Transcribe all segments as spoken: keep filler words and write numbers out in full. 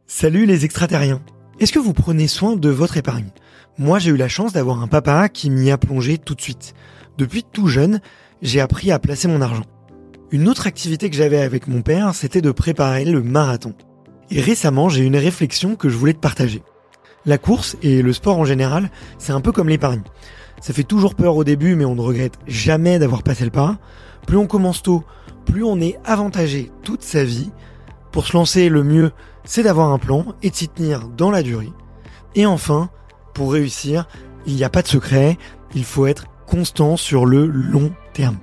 Salut les extraterriens. Est-ce que vous prenez soin de votre épargne ? Moi, j'ai eu la chance d'avoir un papa qui m'y a plongé tout de suite. Depuis tout jeune, j'ai appris à placer mon argent. Une autre activité que j'avais avec mon père, c'était de préparer le marathon. Et récemment, j'ai eu une réflexion que je voulais te partager. La course et le sport en général, c'est un peu comme l'épargne. Ça fait toujours peur au début, mais on ne regrette jamais d'avoir passé le pas. Plus on commence tôt, plus on est avantagé toute sa vie. Pour se lancer, le mieux, c'est d'avoir un plan et de s'y tenir dans la durée. Et enfin, pour réussir, il n'y a pas de secret, il faut être constant sur le long terme.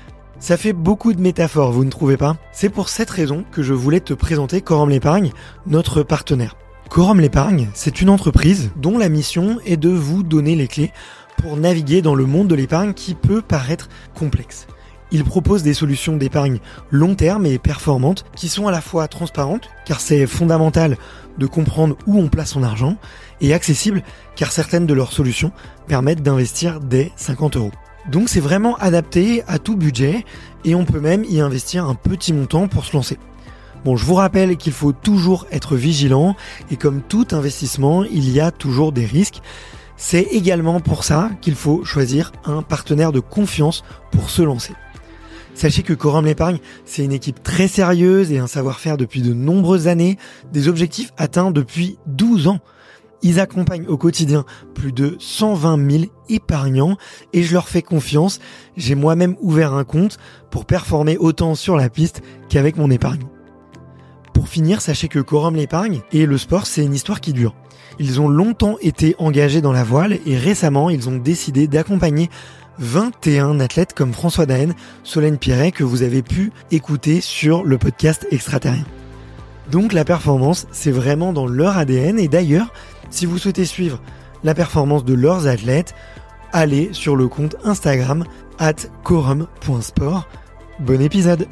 Ça fait beaucoup de métaphores, vous ne trouvez pas ? C'est pour cette raison que je voulais te présenter Quorum l'Épargne, notre partenaire. Quorum l'Épargne, c'est une entreprise dont la mission est de vous donner les clés pour naviguer dans le monde de l'épargne qui peut paraître complexe. Il propose des solutions d'épargne long terme et performantes qui sont à la fois transparentes, car c'est fondamental de comprendre où on place son argent, et accessibles, car certaines de leurs solutions permettent d'investir dès cinquante euros. Donc c'est vraiment adapté à tout budget, et on peut même y investir un petit montant pour se lancer. Bon, je vous rappelle qu'il faut toujours être vigilant, et comme tout investissement, il y a toujours des risques. C'est également pour ça qu'il faut choisir un partenaire de confiance pour se lancer. Sachez que Quorum l'Épargne, c'est une équipe très sérieuse et un savoir-faire depuis de nombreuses années, des objectifs atteints depuis douze ans. Ils accompagnent au quotidien plus de cent vingt mille épargnants et je leur fais confiance. J'ai moi-même ouvert un compte pour performer autant sur la piste qu'avec mon épargne. Pour finir, sachez que Quorum l'Épargne et le sport, c'est une histoire qui dure. Ils ont longtemps été engagés dans la voile et récemment, ils ont décidé d'accompagner vingt et un athlètes comme François Daen, Solène Piret que vous avez pu écouter sur le podcast Extraterrien. Donc la performance, c'est vraiment dans leur A D N et d'ailleurs, si vous souhaitez suivre la performance de leurs athlètes, allez sur le compte Instagram arobase quorum point sport. Bon épisode.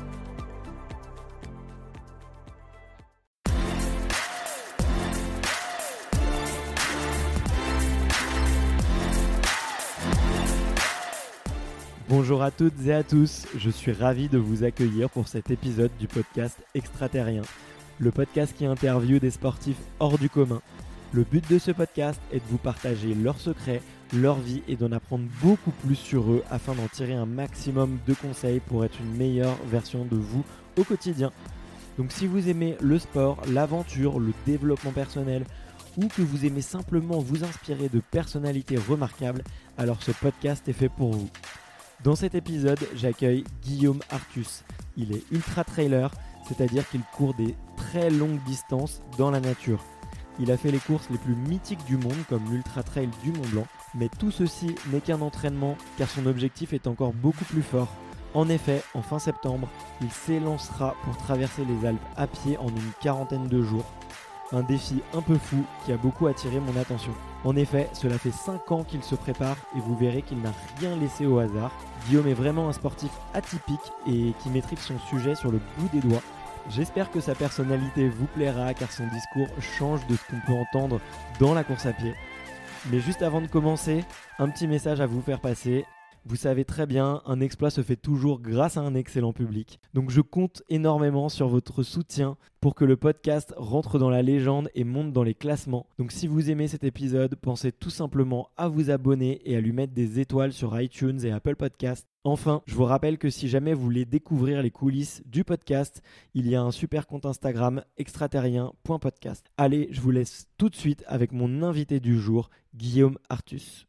Bonjour à toutes et à tous, je suis ravi de vous accueillir pour cet épisode du podcast Extraterrien, le podcast qui interviewe des sportifs hors du commun. Le but de ce podcast est de vous partager leurs secrets, leur vie et d'en apprendre beaucoup plus sur eux afin d'en tirer un maximum de conseils pour être une meilleure version de vous au quotidien. Donc si vous aimez le sport, l'aventure, le développement personnel ou que vous aimez simplement vous inspirer de personnalités remarquables, alors ce podcast est fait pour vous. Dans cet épisode, j'accueille Guillaume Artus. Il est ultra-trailer, c'est-à-dire qu'il court des très longues distances dans la nature. Il a fait les courses les plus mythiques du monde, comme l'Ultra-Trail du Mont Blanc. Mais tout ceci n'est qu'un entraînement, car son objectif est encore beaucoup plus fort. En effet, en fin septembre, il s'élancera pour traverser les Alpes à pied en une quarantaine de jours. Un défi un peu fou qui a beaucoup attiré mon attention. En effet, cela fait cinq ans qu'il se prépare et vous verrez qu'il n'a rien laissé au hasard. Guillaume est vraiment un sportif atypique et qui maîtrise son sujet sur le bout des doigts. J'espère que sa personnalité vous plaira car son discours change de ce qu'on peut entendre dans la course à pied. Mais juste avant de commencer, un petit message à vous faire passer. Vous savez très bien, un exploit se fait toujours grâce à un excellent public. Donc je compte énormément sur votre soutien pour que le podcast rentre dans la légende et monte dans les classements. Donc si vous aimez cet épisode, pensez tout simplement à vous abonner et à lui mettre des étoiles sur iTunes et Apple Podcasts. Enfin, je vous rappelle que si jamais vous voulez découvrir les coulisses du podcast, il y a un super compte Instagram extraterrien point podcast. Allez, je vous laisse tout de suite avec mon invité du jour, Guillaume Artus.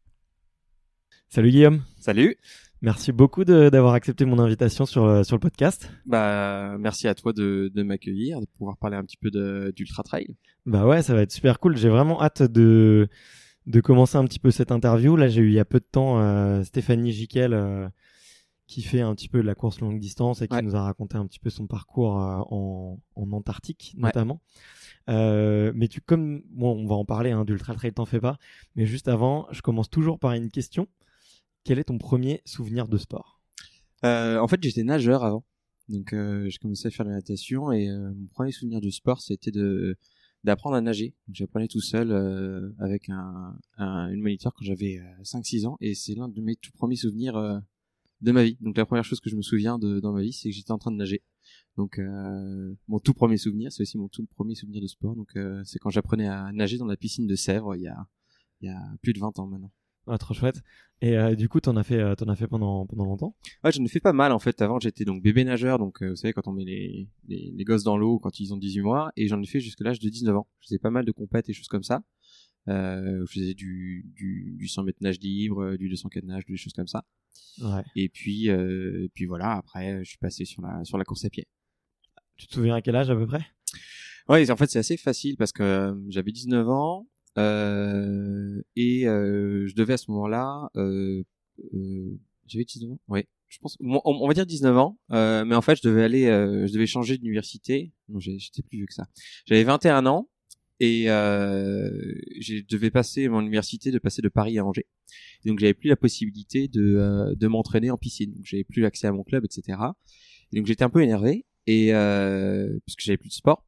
Salut Guillaume. Salut. Merci beaucoup de, d'avoir accepté mon invitation sur, sur le podcast. Bah, merci à toi de, de m'accueillir, de pouvoir parler un petit peu de, d'Ultra Trail. Bah ouais, ça va être super cool. J'ai vraiment hâte de, de commencer un petit peu cette interview. Là, j'ai eu il y a peu de temps euh, Stéphanie Jiquel euh, qui fait un petit peu de la course longue distance et qui ouais. nous a raconté un petit peu son parcours euh, en, en Antarctique notamment. Ouais. Euh, mais tu, comme bon, on va en parler hein, d'Ultra Trail, t'en fais pas. Mais juste avant, je commence toujours par une question. Quel est ton premier souvenir de sport ? euh, En fait, j'étais nageur avant. Donc, euh, j'ai commencé à faire de la natation et euh, mon premier souvenir de sport, c'était de d'apprendre à nager. Donc, j'apprenais tout seul euh, avec un, un une moniteur quand j'avais euh, cinq six ans et c'est l'un de mes tout premiers souvenirs euh, de ma vie. Donc, la première chose que je me souviens de dans ma vie, c'est que j'étais en train de nager. Donc euh, mon tout premier souvenir, c'est aussi mon tout premier souvenir de sport. Donc euh, c'est quand j'apprenais à nager dans la piscine de Sèvres il y a il y a plus de vingt ans maintenant. Ah, trop chouette. Et euh, du coup, t'en as fait, euh, t'en as fait pendant pendant longtemps? Ouais, j'en ai fait pas mal en fait. Avant, j'étais donc bébé nageur, donc euh, vous savez quand on met les, les les gosses dans l'eau quand ils ont dix-huit mois, et j'en ai fait jusqu'à l'âge de dix-neuf ans. Je faisais pas mal de compètes et choses comme ça. Euh, je faisais du du du cent mètres nage libre, du deux cents quatre nage, des choses comme ça. Ouais. Et puis euh, et puis voilà. Après, je suis passé sur la sur la course à pied. Tu te souviens à quel âge à peu près? Ouais, en fait, c'est assez facile parce que euh, j'avais dix-neuf ans euh, et euh, je devais à ce moment-là, euh, euh, j'avais dix-neuf ans. Ouais, je pense, on, on va dire dix-neuf ans, euh, mais en fait, je devais aller, euh, je devais changer d'université. Non, j'étais plus vieux que ça. J'avais vingt et un ans et euh, je devais passer mon université, de passer de Paris à Angers. Et donc, j'avais plus la possibilité de euh, de m'entraîner en piscine. Donc, j'avais plus accès à mon club, et cetera. Et donc, j'étais un peu énervé et euh, parce que j'avais plus de sport.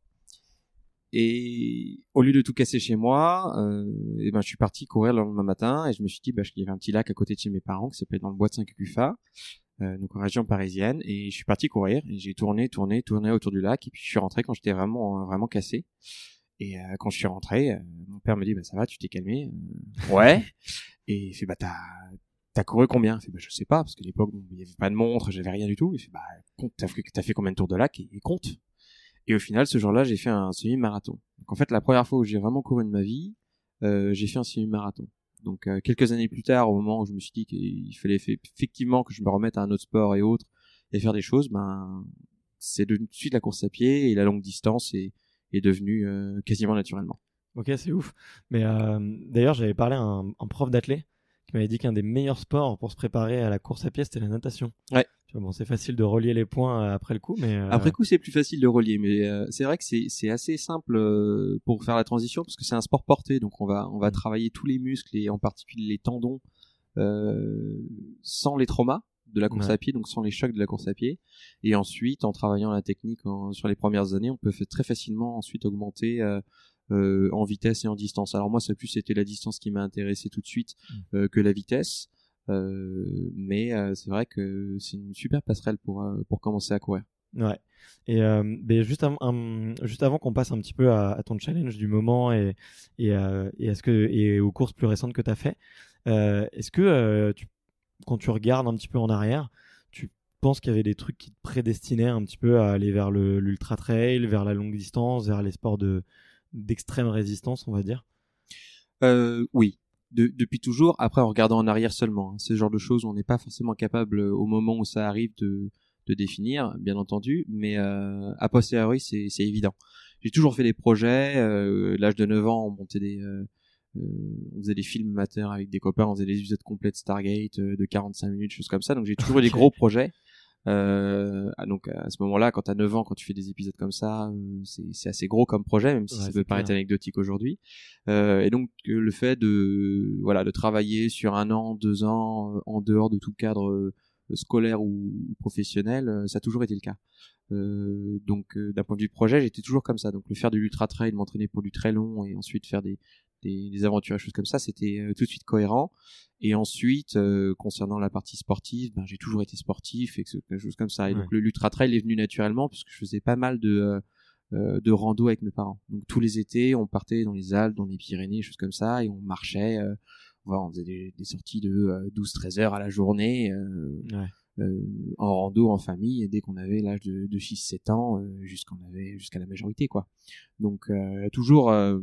Et au lieu de tout casser chez moi, euh, et ben je suis parti courir le lendemain matin et je me suis dit bah il y avait un petit lac à côté de chez mes parents qui s'appelait dans le bois de Saint-Cucufa, euh, donc en région parisienne, et je suis parti courir et j'ai tourné, tourné, tourné autour du lac et puis je suis rentré quand j'étais vraiment vraiment cassé. Et euh, quand je suis rentré, euh, mon père me dit bah ça va, tu t'es calmé? euh, Ouais. Et il fait bah t'as t'as couru combien? Il fait bah je sais pas parce qu'à l'époque il y avait pas de montre, j'avais rien du tout. Il fait bah compte, t'as fait t'as fait combien de tours de lac et, et compte. Et au final, ce jour-là, j'ai fait un semi-marathon. Donc en fait, la première fois où j'ai vraiment couru de ma vie, euh, j'ai fait un semi-marathon. Donc euh, quelques années plus tard, au moment où je me suis dit qu'il fallait effectivement que je me remette à un autre sport et autres, et faire des choses, ben c'est de suite la course à pied et la longue distance est, est devenue euh, quasiment naturellement. Ok, c'est ouf. Mais euh, d'ailleurs, j'avais parlé à un, un prof d'athlé qui m'avait dit qu'un des meilleurs sports pour se préparer à la course à pied, c'était la natation. Ouais. Bon, c'est facile de relier les points après le coup, mais euh... après coup c'est plus facile de relier, mais euh, c'est vrai que c'est c'est assez simple euh, pour faire la transition parce que c'est un sport porté, donc on va on va travailler tous les muscles et en particulier les tendons euh, sans les traumas de la course ouais. à pied, donc sans les chocs de la course à pied, et ensuite en travaillant la technique en, sur les premières années, on peut très facilement ensuite augmenter euh, euh, en vitesse et en distance. Alors moi ça plus c'était la distance qui m'a intéressé tout de suite euh, que la vitesse. Euh, mais euh, c'est vrai que c'est une super passerelle pour euh, pour commencer à courir. Ouais. Et euh, ben juste avant un, juste avant qu'on passe un petit peu à, à ton challenge du moment et et, euh, et est-ce que et aux courses plus récentes que tu as fait, euh, est-ce que euh, tu, quand tu regardes un petit peu en arrière, tu penses qu'il y avait des trucs qui te prédestinaient un petit peu à aller vers le l'ultra trail, vers la longue distance, vers les sports de d'extrême résistance, on va dire? Euh, oui. De, depuis toujours, après en regardant en arrière seulement, hein, ce genre de choses on n'est pas forcément capable au moment où ça arrive de, de définir, bien entendu, mais euh, a posteriori c'est, c'est évident. J'ai toujours fait des projets, euh, l'âge de neuf ans on montait des, euh, euh, on faisait des films amateurs avec des copains, on faisait des épisodes complets de Stargate euh, de quarante-cinq minutes, choses comme ça, donc j'ai toujours eu des gros projets. Euh, donc à ce moment-là, quand t'as neuf ans, quand tu fais des épisodes comme ça, euh, c'est, c'est assez gros comme projet, même si ouais, ça peut paraître anecdotique aujourd'hui. Euh, et donc le fait de voilà de travailler sur un an, deux ans, euh, en dehors de tout cadre euh, scolaire ou, ou professionnel, euh, ça a toujours été le cas. Euh, donc euh, d'un point de vue projet, j'étais toujours comme ça. Donc le faire de l'ultra trail, m'entraîner pour du très long et ensuite faire des des, des aventures et choses comme ça, c'était euh, tout de suite cohérent. Et ensuite, euh, concernant la partie sportive, ben j'ai toujours été sportif et quelque chose comme ça. Et ouais. donc le l'ultra trail est venu naturellement puisque je faisais pas mal de euh, de rando avec mes parents. Donc tous les étés, on partait dans les Alpes, dans les Pyrénées, choses comme ça, et on marchait. Euh, voilà, on faisait des, des sorties de euh, douze treize heures à la journée. Euh, ouais. Euh, en rando en famille dès qu'on avait l'âge de, de six sept ans euh, jusqu'à avait jusqu'à la majorité quoi. Donc euh, toujours euh,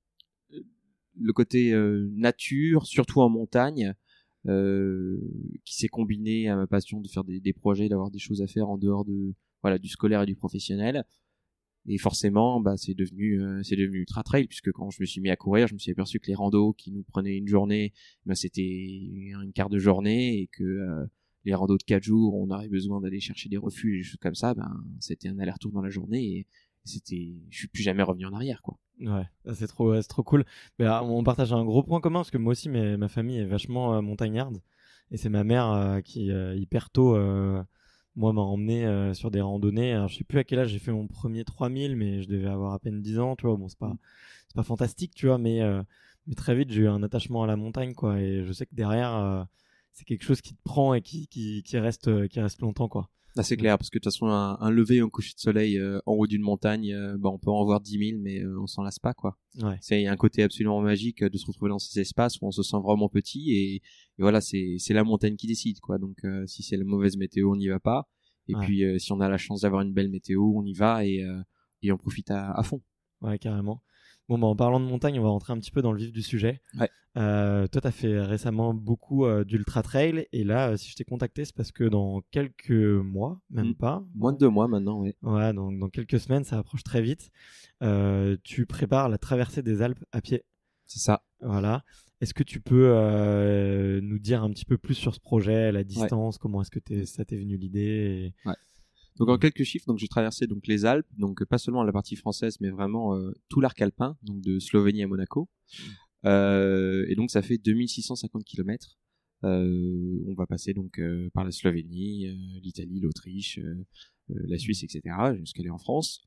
le côté euh, nature, surtout en montagne, euh, qui s'est combiné à ma passion de faire des, des projets, d'avoir des choses à faire en dehors de voilà du scolaire et du professionnel. Et forcément, bah c'est devenu euh, c'est devenu ultra trail puisque quand je me suis mis à courir, je me suis aperçu que les randos qui nous prenaient une journée, bah c'était une quart de journée et que euh, les randos de quatre jours, on aurait besoin d'aller chercher des refuges et des choses comme ça, ben c'était un aller-retour dans la journée et c'était je suis plus jamais revenu en arrière quoi. Ouais, c'est trop c'est trop cool. Mais euh, on partage un gros point commun parce que moi aussi mais, ma famille est vachement euh, montagnarde et c'est ma mère euh, qui euh, hyper tôt euh, moi m'a emmené euh, sur des randonnées. Alors je sais plus à quel âge j'ai fait mon premier trois mille mais je devais avoir à peine dix ans, tu vois. Bon, c'est pas c'est pas fantastique, tu vois, mais euh, mais très vite j'ai eu un attachement à la montagne quoi et je sais que derrière euh, c'est quelque chose qui te prend et qui qui qui reste qui reste longtemps quoi. Ah, c'est clair, parce que de toute façon, un, un lever, un coucher de soleil euh, en haut d'une montagne, euh, bah, on peut en voir dix mille, mais euh, on s'en lasse pas, quoi. Ouais. C'est un côté absolument magique de se retrouver dans ces espaces où on se sent vraiment petit, et, et voilà, c'est, c'est la montagne qui décide, quoi. Donc, euh, si c'est la mauvaise météo, on n'y va pas. Et Ouais. puis, euh, si on a la chance d'avoir une belle météo, on y va et, euh, et on profite à, à fond. Ouais, carrément. Bon, bah, en parlant de montagne, on va rentrer un petit peu dans le vif du sujet. Ouais. Euh, toi, tu as fait récemment beaucoup euh, d'ultra trail. Et là, euh, si je t'ai contacté, c'est parce que dans quelques mois, même Mmh. pas. Moins de deux mois maintenant, ouais. Ouais, donc dans quelques semaines, ça approche très vite. Euh, tu prépares la traversée des Alpes à pied. C'est ça. Voilà. Est-ce que tu peux euh, nous dire un petit peu plus sur ce projet, la distance, ouais. Comment est-ce que t'es, ça t'est venu l'idée et... Ouais. Donc en quelques chiffres, donc j'ai traversé donc les Alpes, donc pas seulement la partie française, mais vraiment euh, tout l'arc alpin, donc de Slovénie à Monaco. Mmh. Euh, et donc ça fait deux mille six cent cinquante kilomètres. Euh, on va passer donc euh, par la Slovénie, euh, l'Italie, l'Autriche, euh, euh, la Suisse, et cetera jusqu'à aller en France.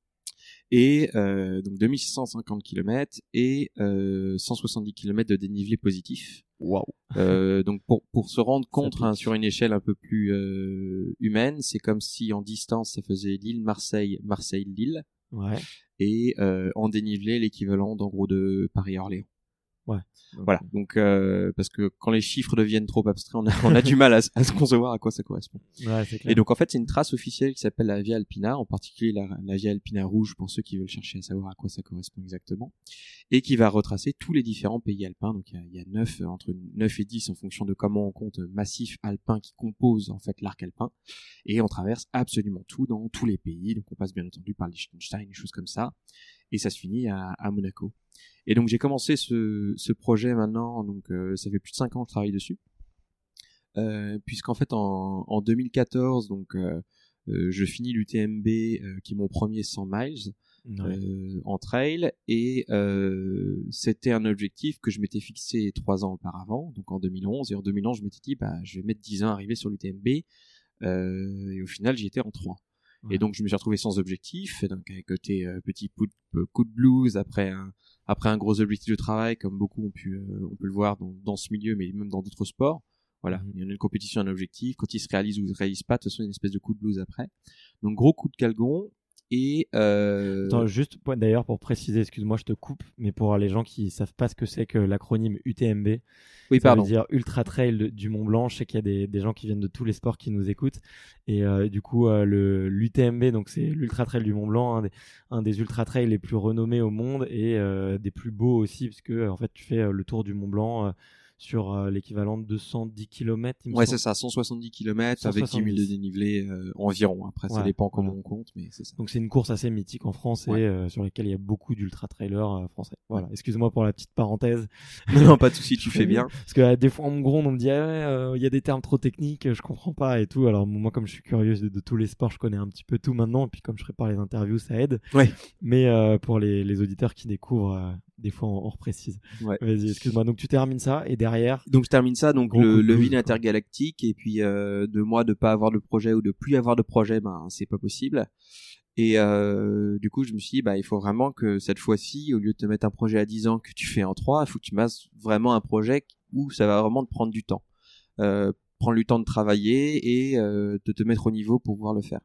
Et euh, donc deux mille six cent cinquante kilomètres et euh, cent soixante-dix kilomètres de dénivelé positif. Waouh. Euh, donc pour pour se rendre compte hein, sur une échelle un peu plus euh, humaine, c'est comme si en distance ça faisait Lille, Marseille, Marseille, Lille. Ouais. Et euh, en dénivelé l'équivalent d'en gros de Paris Orléans. Ouais. Voilà. Donc euh, parce que quand les chiffres deviennent trop abstraits, on a, on a du mal à, à se concevoir à quoi ça correspond. Ouais, c'est clair. Et donc en fait c'est une trace officielle qui s'appelle la Via Alpina, en particulier la, la Via Alpina rouge pour ceux qui veulent chercher à savoir à quoi ça correspond exactement, et qui va retracer tous les différents pays alpins. Donc il y a, il y a neuf, entre neuf et dix en fonction de comment on compte massifs alpins qui composent en fait l'arc alpin, et on traverse absolument tout dans tous les pays. Donc on passe bien entendu par Liechtenstein, des choses comme ça, et ça se finit à, à Monaco. Et donc j'ai commencé ce, ce projet maintenant, donc euh, ça fait plus de cinq ans que je travaille dessus, euh, puisqu'en fait en, en deux mille quatorze, donc euh, euh, je finis l'U T M B, euh, qui est mon premier cent miles ouais. euh, en trail, et euh, c'était un objectif que je m'étais fixé trois ans auparavant, donc en deux mille onze, et en deux mille onze je m'étais dit bah je vais mettre dix ans à arriver sur l'U T M B, euh, et au final j'y étais en trois. Ouais. Et donc je me suis retrouvé sans objectif, donc avec côté euh, petit coup de, coup de blues après un après un gros objectif de travail, comme beaucoup ont pu euh, on peut le voir dans, dans ce milieu, mais même dans d'autres sports. Voilà, mmh. Il y en a une compétition, un objectif, quand il se réalise ou il se réalise pas, de toute façon il y a une espèce de coup de blues après. Donc gros coup de calgon. Et euh... Attends, juste d'ailleurs pour préciser, excuse-moi, je te coupe, mais pour les gens qui savent pas ce que c'est que l'acronyme U T M B, oui, ça pardon. veut dire Ultra Trail du Mont Blanc. Je sais qu'il y a des, des gens qui viennent de tous les sports qui nous écoutent, et euh, du coup euh, le l'U T M B, donc c'est l'Ultra Trail du Mont Blanc, un des, un des Ultra Trails les plus renommés au monde et euh, des plus beaux aussi, parce que en fait tu fais euh, le tour du Mont Blanc. Euh, sur euh, l'équivalent de deux cent dix kilomètres. Il me ouais, semble. c'est ça, cent soixante-dix kilomètres avec dix mille de dénivelé euh, environ. Après, ça ouais, dépend comment ouais. on compte, mais c'est ça. Donc, c'est une course assez mythique en France ouais. et euh, sur laquelle il y a beaucoup d'ultra-trailers euh, français. Voilà, ouais. Excuse-moi pour la petite parenthèse. Non, non, pas de souci, tu fais bien. Parce que euh, des fois, en me gronde, on me dit, ah, ouais, euh, y a des termes trop techniques, je comprends pas et tout. Alors, moi, comme je suis curieux de, de tous les sports, je connais un petit peu tout maintenant. Et puis, comme je prépare les interviews, ça aide. Ouais. Mais euh, pour les, les auditeurs qui découvrent, euh, des fois, on, on reprécise. Ouais. Vas-y, excuse-moi. Donc, tu termines ça et derrière. Donc, je termine ça. Donc, le, le vide intergalactique. Et puis, euh, de moi, de pas avoir de projet ou de plus avoir de projet, ben, c'est pas possible. Et euh, du coup, je me suis dit, bah, il faut vraiment que cette fois-ci, au lieu de te mettre un projet à dix ans que tu fais en trois, il faut que tu masses vraiment un projet où ça va vraiment te prendre du temps. Euh, prendre du temps de travailler et euh, de te mettre au niveau pour pouvoir le faire.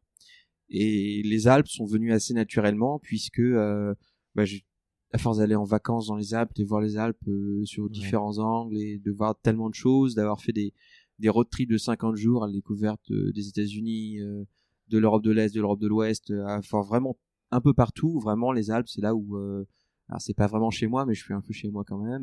Et les Alpes sont venues assez naturellement puisque, euh, bah, je, à force d'aller en vacances dans les Alpes, de voir les Alpes euh, sur ouais. différents angles et de voir tellement de choses, d'avoir fait des, des road trips de cinquante jours à la découverte euh, des États-Unis, euh, de l'Europe de l'Est, de l'Europe de l'Ouest, à enfin, vraiment un peu partout. Vraiment, les Alpes, c'est là où, euh, alors c'est pas vraiment chez moi, mais je suis un peu chez moi quand même.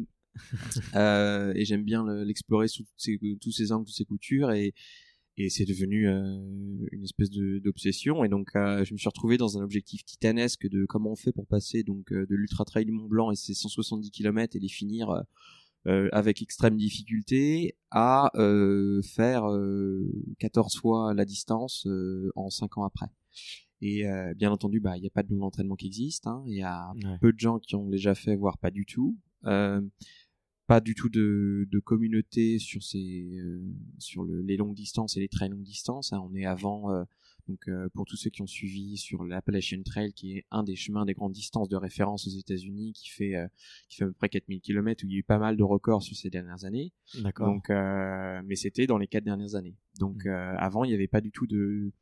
euh, et j'aime bien le, l'explorer sous ces, tous ces angles, toutes ces coutures, et et c'est devenu euh, une espèce de, d'obsession. Et donc, euh, je me suis retrouvé dans un objectif titanesque de comment on fait pour passer donc euh, de l'Ultra Trail du Mont Blanc et ses cent soixante-dix kilomètres et les finir euh, euh, avec extrême difficulté à euh, faire euh, quatorze fois la distance euh, en cinq ans après. Et euh, bien entendu, bah il y a pas de entraînement qui existe. Hein, il y a ouais. peu de gens qui ont déjà fait, voire pas du tout. Euh, pas du tout de, de communauté sur ces euh, sur le, les longues distances et les très longues distances. Hein. On est avant euh, donc euh, pour tous ceux qui ont suivi sur l'Appalachian Trail, qui est un des chemins des grandes distances de référence aux États-Unis, qui fait euh, qui fait à peu près quatre mille kilomètres, où il y a eu pas mal de records sur ces dernières années. D'accord. Donc euh, mais c'était dans les quatre dernières années. Donc mmh. euh, avant il n'y avait pas du tout de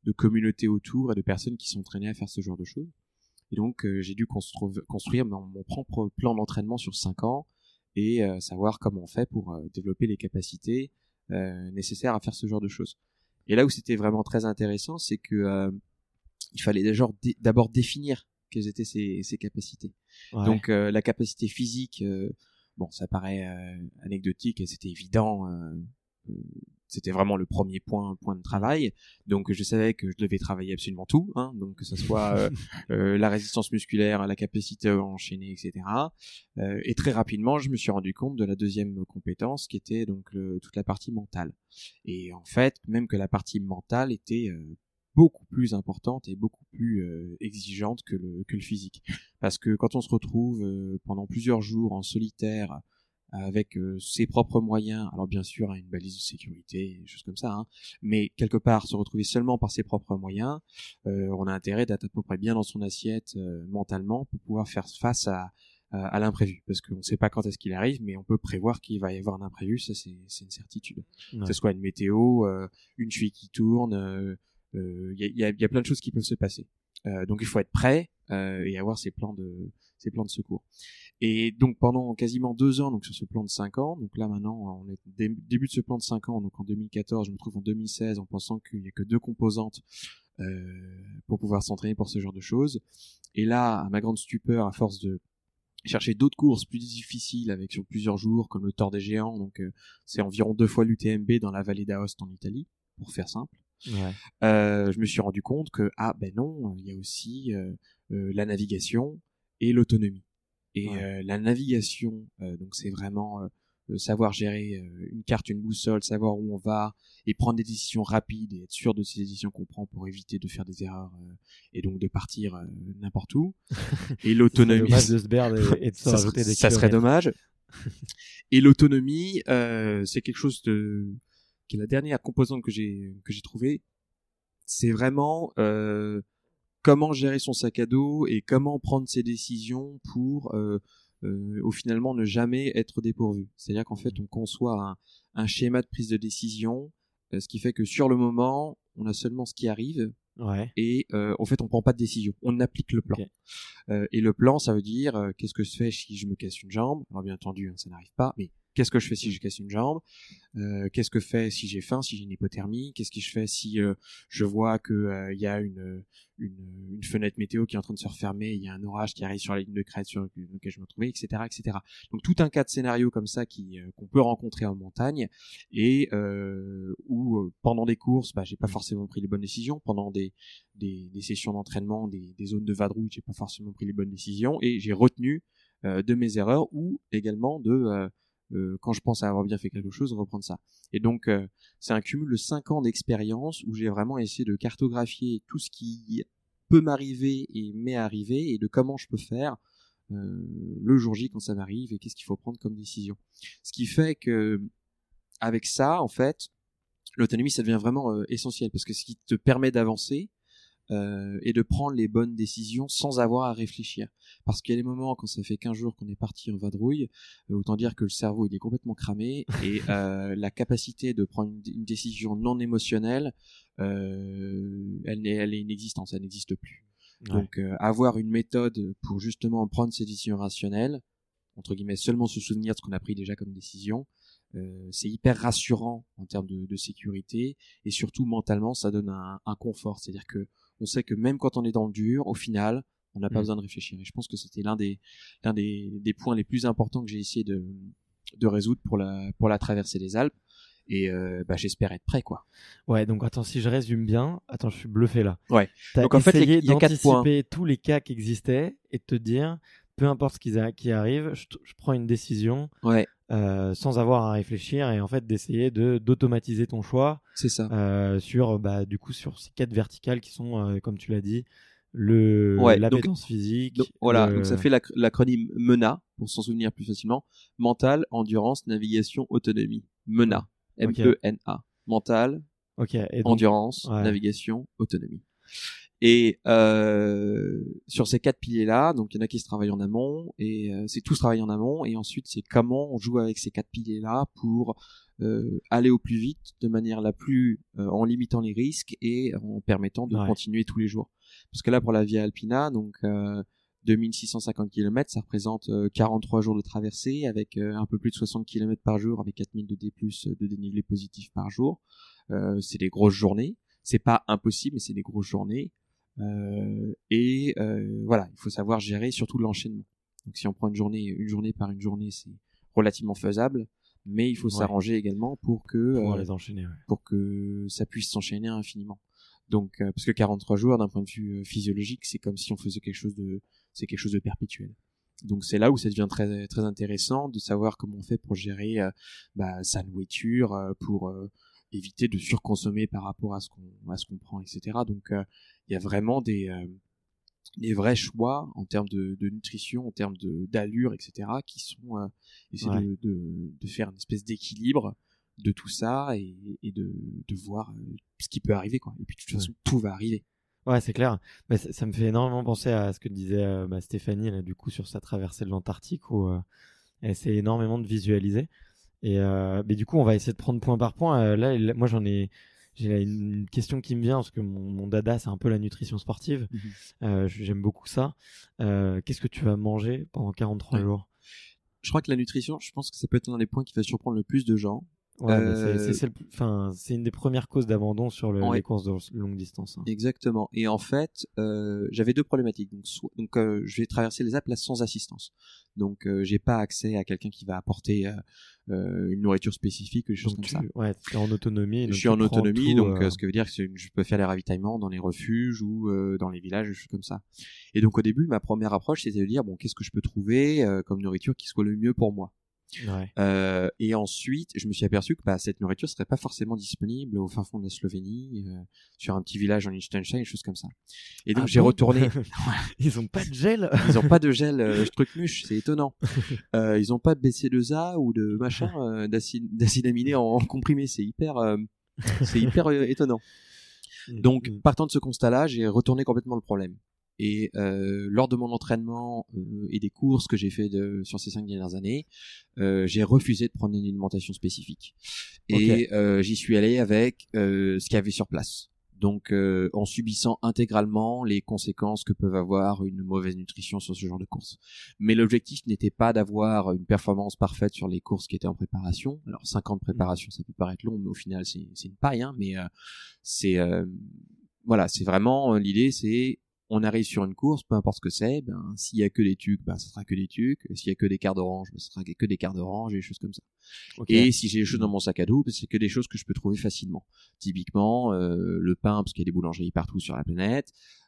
de communauté autour et de personnes qui s'entraînaient à faire ce genre de choses. Et donc, euh, j'ai dû constru- construire mon, mon propre plan d'entraînement sur cinq ans et euh, savoir comment on fait pour euh, développer les capacités euh, nécessaires à faire ce genre de choses. Et là où c'était vraiment très intéressant, c'est que euh, il fallait d'abord, dé- d'abord définir quelles étaient ces, ces capacités. Ouais. Donc, euh, la capacité physique, euh, bon, ça paraît euh, anecdotique et c'était évident. Euh, euh, c'était vraiment le premier point point de travail. Donc je savais que je devais travailler absolument tout, hein, donc que ce soit euh, euh, la résistance musculaire, la capacité à enchaîner, et cetera. Euh, et très rapidement, je me suis rendu compte de la deuxième compétence, qui était donc le, toute la partie mentale. Et en fait, même que la partie mentale était euh, beaucoup plus importante et beaucoup plus euh, exigeante que le que le physique, parce que quand on se retrouve euh, pendant plusieurs jours en solitaire avec euh, ses propres moyens, alors bien sûr hein, une balise de sécurité, des choses comme ça, hein, mais quelque part se retrouver seulement par ses propres moyens, euh, on a intérêt d'être à peu près bien dans son assiette euh, mentalement pour pouvoir faire face à, à, à l'imprévu, parce qu'on ne sait pas quand est-ce qu'il arrive, mais on peut prévoir qu'il va y avoir un imprévu, ça c'est, c'est une certitude. Ouais. Que ce soit une météo, euh, une cheville qui tourne, il euh, euh, y, a, y, a, y a plein de choses qui peuvent se passer. Euh, donc il faut être prêt euh, et avoir ses plans de ses plans de secours. Et donc pendant quasiment deux ans, donc sur ce plan de cinq ans, donc là maintenant on est dé- début de ce plan de cinq ans, donc en deux mille quatorze, je me trouve en deux mille seize en pensant qu'il y a que deux composantes euh, pour pouvoir s'entraîner pour ce genre de choses. Et là, à ma grande stupeur, à force de chercher d'autres courses plus difficiles avec sur plusieurs jours, comme le Tour des Géants, donc euh, c'est environ deux fois l'U T M B dans la vallée d'Aoste en Italie, pour faire simple. Ouais. Euh, je me suis rendu compte que ah ben non, il y a aussi euh, euh, la navigation et l'autonomie. Et ouais. euh, la navigation, euh, donc c'est vraiment euh, savoir gérer euh, une carte, une boussole, savoir où on va et prendre des décisions rapides et être sûr de ces décisions qu'on prend pour éviter de faire des erreurs euh, et donc de partir euh, n'importe où. Et l'autonomie, dommage de se perdre et, et de se ça rajouter serait, des ça kilomètres. serait dommage. Et l'autonomie, euh, c'est quelque chose de qui est la dernière composante que j'ai que j'ai trouvée. C'est vraiment euh, comment gérer son sac à dos et comment prendre ses décisions pour euh, euh, au finalement ne jamais être dépourvu. C'est-à-dire qu'en fait on conçoit un, un schéma de prise de décision, euh, ce qui fait que sur le moment on a seulement ce qui arrive ouais. et euh, en fait on prend pas de décision, on applique le plan. Okay. Euh, et le plan ça veut dire euh, qu'est-ce que je fais si je me casse une jambe. Alors bien entendu hein, ça n'arrive pas, mais qu'est-ce que je fais si je casse une jambe? Euh, qu'est-ce que je fais si j'ai faim, si j'ai une hypothermie? Qu'est-ce que je fais si euh, je vois que euh, y a une, une une fenêtre météo qui est en train de se refermer, il y a un orage qui arrive sur la ligne de crête sur laquelle je me trouvais, et cetera, et cetera. Donc tout un cas de scénario comme ça qui euh, qu'on peut rencontrer en montagne et euh, où euh, pendant des courses, bah j'ai pas forcément pris les bonnes décisions. Pendant des des, des sessions d'entraînement, des, des zones de vadrouille, j'ai pas forcément pris les bonnes décisions et j'ai retenu euh, de mes erreurs ou également de euh, Euh, quand je pense à avoir bien fait quelque chose, reprendre ça. Et donc, euh, c'est un cumul de cinq ans d'expérience où j'ai vraiment essayé de cartographier tout ce qui peut m'arriver et m'est arrivé et de comment je peux faire euh, le jour J quand ça m'arrive et qu'est-ce qu'il faut prendre comme décision. Ce qui fait que, avec ça, en fait, l'autonomie, ça devient vraiment euh, essentiel parce que ce qui te permet d'avancer, Euh, et de prendre les bonnes décisions sans avoir à réfléchir. Parce qu'il y a des moments quand ça fait quinze jours qu'on est parti en vadrouille, euh, autant dire que le cerveau il est complètement cramé et euh, la capacité de prendre une, une décision non émotionnelle, euh, elle, est, elle est inexistante, ça n'existe plus. Ouais. Donc euh, avoir une méthode pour justement prendre ces décisions rationnelles, entre guillemets seulement se souvenir de ce qu'on a pris déjà comme décision, Euh, c'est hyper rassurant en termes de, de sécurité et surtout mentalement ça donne un, un confort, c'est-à-dire que on sait que même quand on est dans le dur, au final on n'a pas mmh. besoin de réfléchir et je pense que c'était l'un des l'un des, des points les plus importants que j'ai essayé de de résoudre pour la pour la traversée des Alpes et euh, bah j'espère être prêt quoi. Ouais, donc attends, si je résume bien, attends, je suis bluffé là. Ouais. T'as donc en fait il y a, il y a quatre points. D'anticiper tous les cas qui existaient et de te dire peu importe ce qui, a, qui arrive, je, je prends une décision. Ouais. Euh, sans avoir à réfléchir et en fait d'essayer de d'automatiser ton choix. C'est ça. Euh, sur bah du coup sur ces quatre verticales qui sont euh, comme tu l'as dit le ouais, l'appétence donc, physique. Donc, voilà, le... donc ça fait l'ac- l'acronyme MENA pour s'en souvenir plus facilement. Mental, endurance, navigation, autonomie. MENA. M E N A. Mental, okay. Et donc, endurance, ouais. navigation, autonomie. Et euh, sur ces quatre piliers-là, donc il y en a qui se travaillent en amont, et euh, c'est tout se travaille en amont, et ensuite c'est comment on joue avec ces quatre piliers-là pour euh, aller au plus vite, de manière la plus euh, en limitant les risques et en permettant de Ouais. continuer tous les jours. Parce que là, pour la Via Alpina, donc euh, deux mille six cent cinquante kilomètres, ça représente euh, quarante-trois jours de traversée avec euh, un peu plus de soixante kilomètres par jour, avec quatre mille de D plus de dénivelé positif par jour. Euh, c'est des grosses journées. C'est pas impossible, mais c'est des grosses journées. Euh, et euh, voilà, il faut savoir gérer surtout l'enchaînement. Donc si on prend une journée, une journée par une journée, c'est relativement faisable, mais il faut Ouais. s'arranger également pour que Pour euh, les enchaîner. Ouais. pour que ça puisse s'enchaîner infiniment. Donc euh, parce que quarante-trois jours d'un point de vue euh, physiologique, c'est comme si on faisait quelque chose de c'est quelque chose de perpétuel. Donc c'est là où ça devient très très intéressant de savoir comment on fait pour gérer euh, bah, sa nourriture, euh, pour euh, éviter de surconsommer par rapport à ce qu'on à ce qu'on prend, et cetera. Donc il euh, y a vraiment des euh, des vrais choix en termes de, de nutrition, en termes de d'allure, et cetera, qui sont euh, essayer Ouais. de, de de faire une espèce d'équilibre de tout ça et, et de de voir euh, ce qui peut arriver, quoi. Et puis de toute façon, Ouais. tout va arriver. Ouais, c'est clair. Mais ça, ça me fait énormément penser à ce que disait euh, bah, Stéphanie là, du coup sur sa traversée de l'Antarctique où euh, elle essaie énormément de visualiser. Et euh, mais du coup, on va essayer de prendre point par point. Euh, là, là, moi, j'en ai, j'ai là une question qui me vient parce que mon, mon dada, c'est un peu la nutrition sportive. Mm-hmm. Euh, j'aime beaucoup ça. Euh, qu'est-ce que tu vas manger pendant quarante-trois Ouais. jours? Je crois que la nutrition, je pense que ça peut être l'un des points qui va surprendre le plus de gens. Ouais, Euh, mais c'est, c'est, c'est, le plus- enfin, c'est une des premières causes d'abandon sur le, Ouais. les courses de longue distance. Hein. Exactement. Et en fait, euh, j'avais deux problématiques. Donc, soit, donc euh, je vais traverser les Alpes là sans assistance. Donc, euh, j'ai pas accès à quelqu'un qui va apporter euh, euh, une nourriture spécifique, des choses Donc comme tu, ça. ouais, t'es en autonomie. Je donc suis tu en prends autonomie, tout, donc euh, euh, ce que veut dire que c'est une- je peux faire les ravitaillements dans les refuges ou euh, dans les villages, des choses comme ça. Et donc, au début, ma première approche, c'était de dire bon, qu'est-ce que je peux trouver euh, comme nourriture qui soit le mieux pour moi. ouais. Euh, et ensuite, je me suis aperçu que bah, cette nourriture serait pas forcément disponible au fin fond de la Slovénie, euh, sur un petit village en Liechtenstein, des choses comme ça. Et donc Ah j'ai bon retourné. Ils ont pas de gel. Ils ont pas de gel euh, Strucmuche, c'est étonnant. Euh, ils ont pas de B C deux A ou de machin euh, d'acide d'acide aminé en, en comprimé, c'est hyper euh, c'est hyper euh, étonnant. Donc Mm. partant de ce constat-là, j'ai retourné complètement le problème. Et euh, lors de mon entraînement euh, et des courses que j'ai fait de, sur ces cinq dernières années, euh, j'ai refusé de prendre une alimentation spécifique. Et Ok. euh, j'y suis allé avec euh, ce qu'il y avait sur place. Donc euh, en subissant intégralement les conséquences que peuvent avoir une mauvaise nutrition sur ce genre de course. Mais l'objectif n'était pas d'avoir une performance parfaite sur les courses qui étaient en préparation. Alors cinq ans de préparation, ça peut paraître long, mais au final c'est, c'est une paille. Hein, mais euh, c'est euh, voilà, c'est vraiment l'idée, c'est on arrive sur une course, peu importe ce que c'est, ben s'il y a que des tucs, ben ça sera que des tucs. S'il y a que des quarts d'orange, ben ça sera que des quarts d'orange et des choses comme ça. Ok. Et si j'ai des choses dans mon sac à dos, ben, c'est que des choses que je peux trouver facilement. Typiquement euh, le pain, parce qu'il y a des boulangeries partout sur la planète,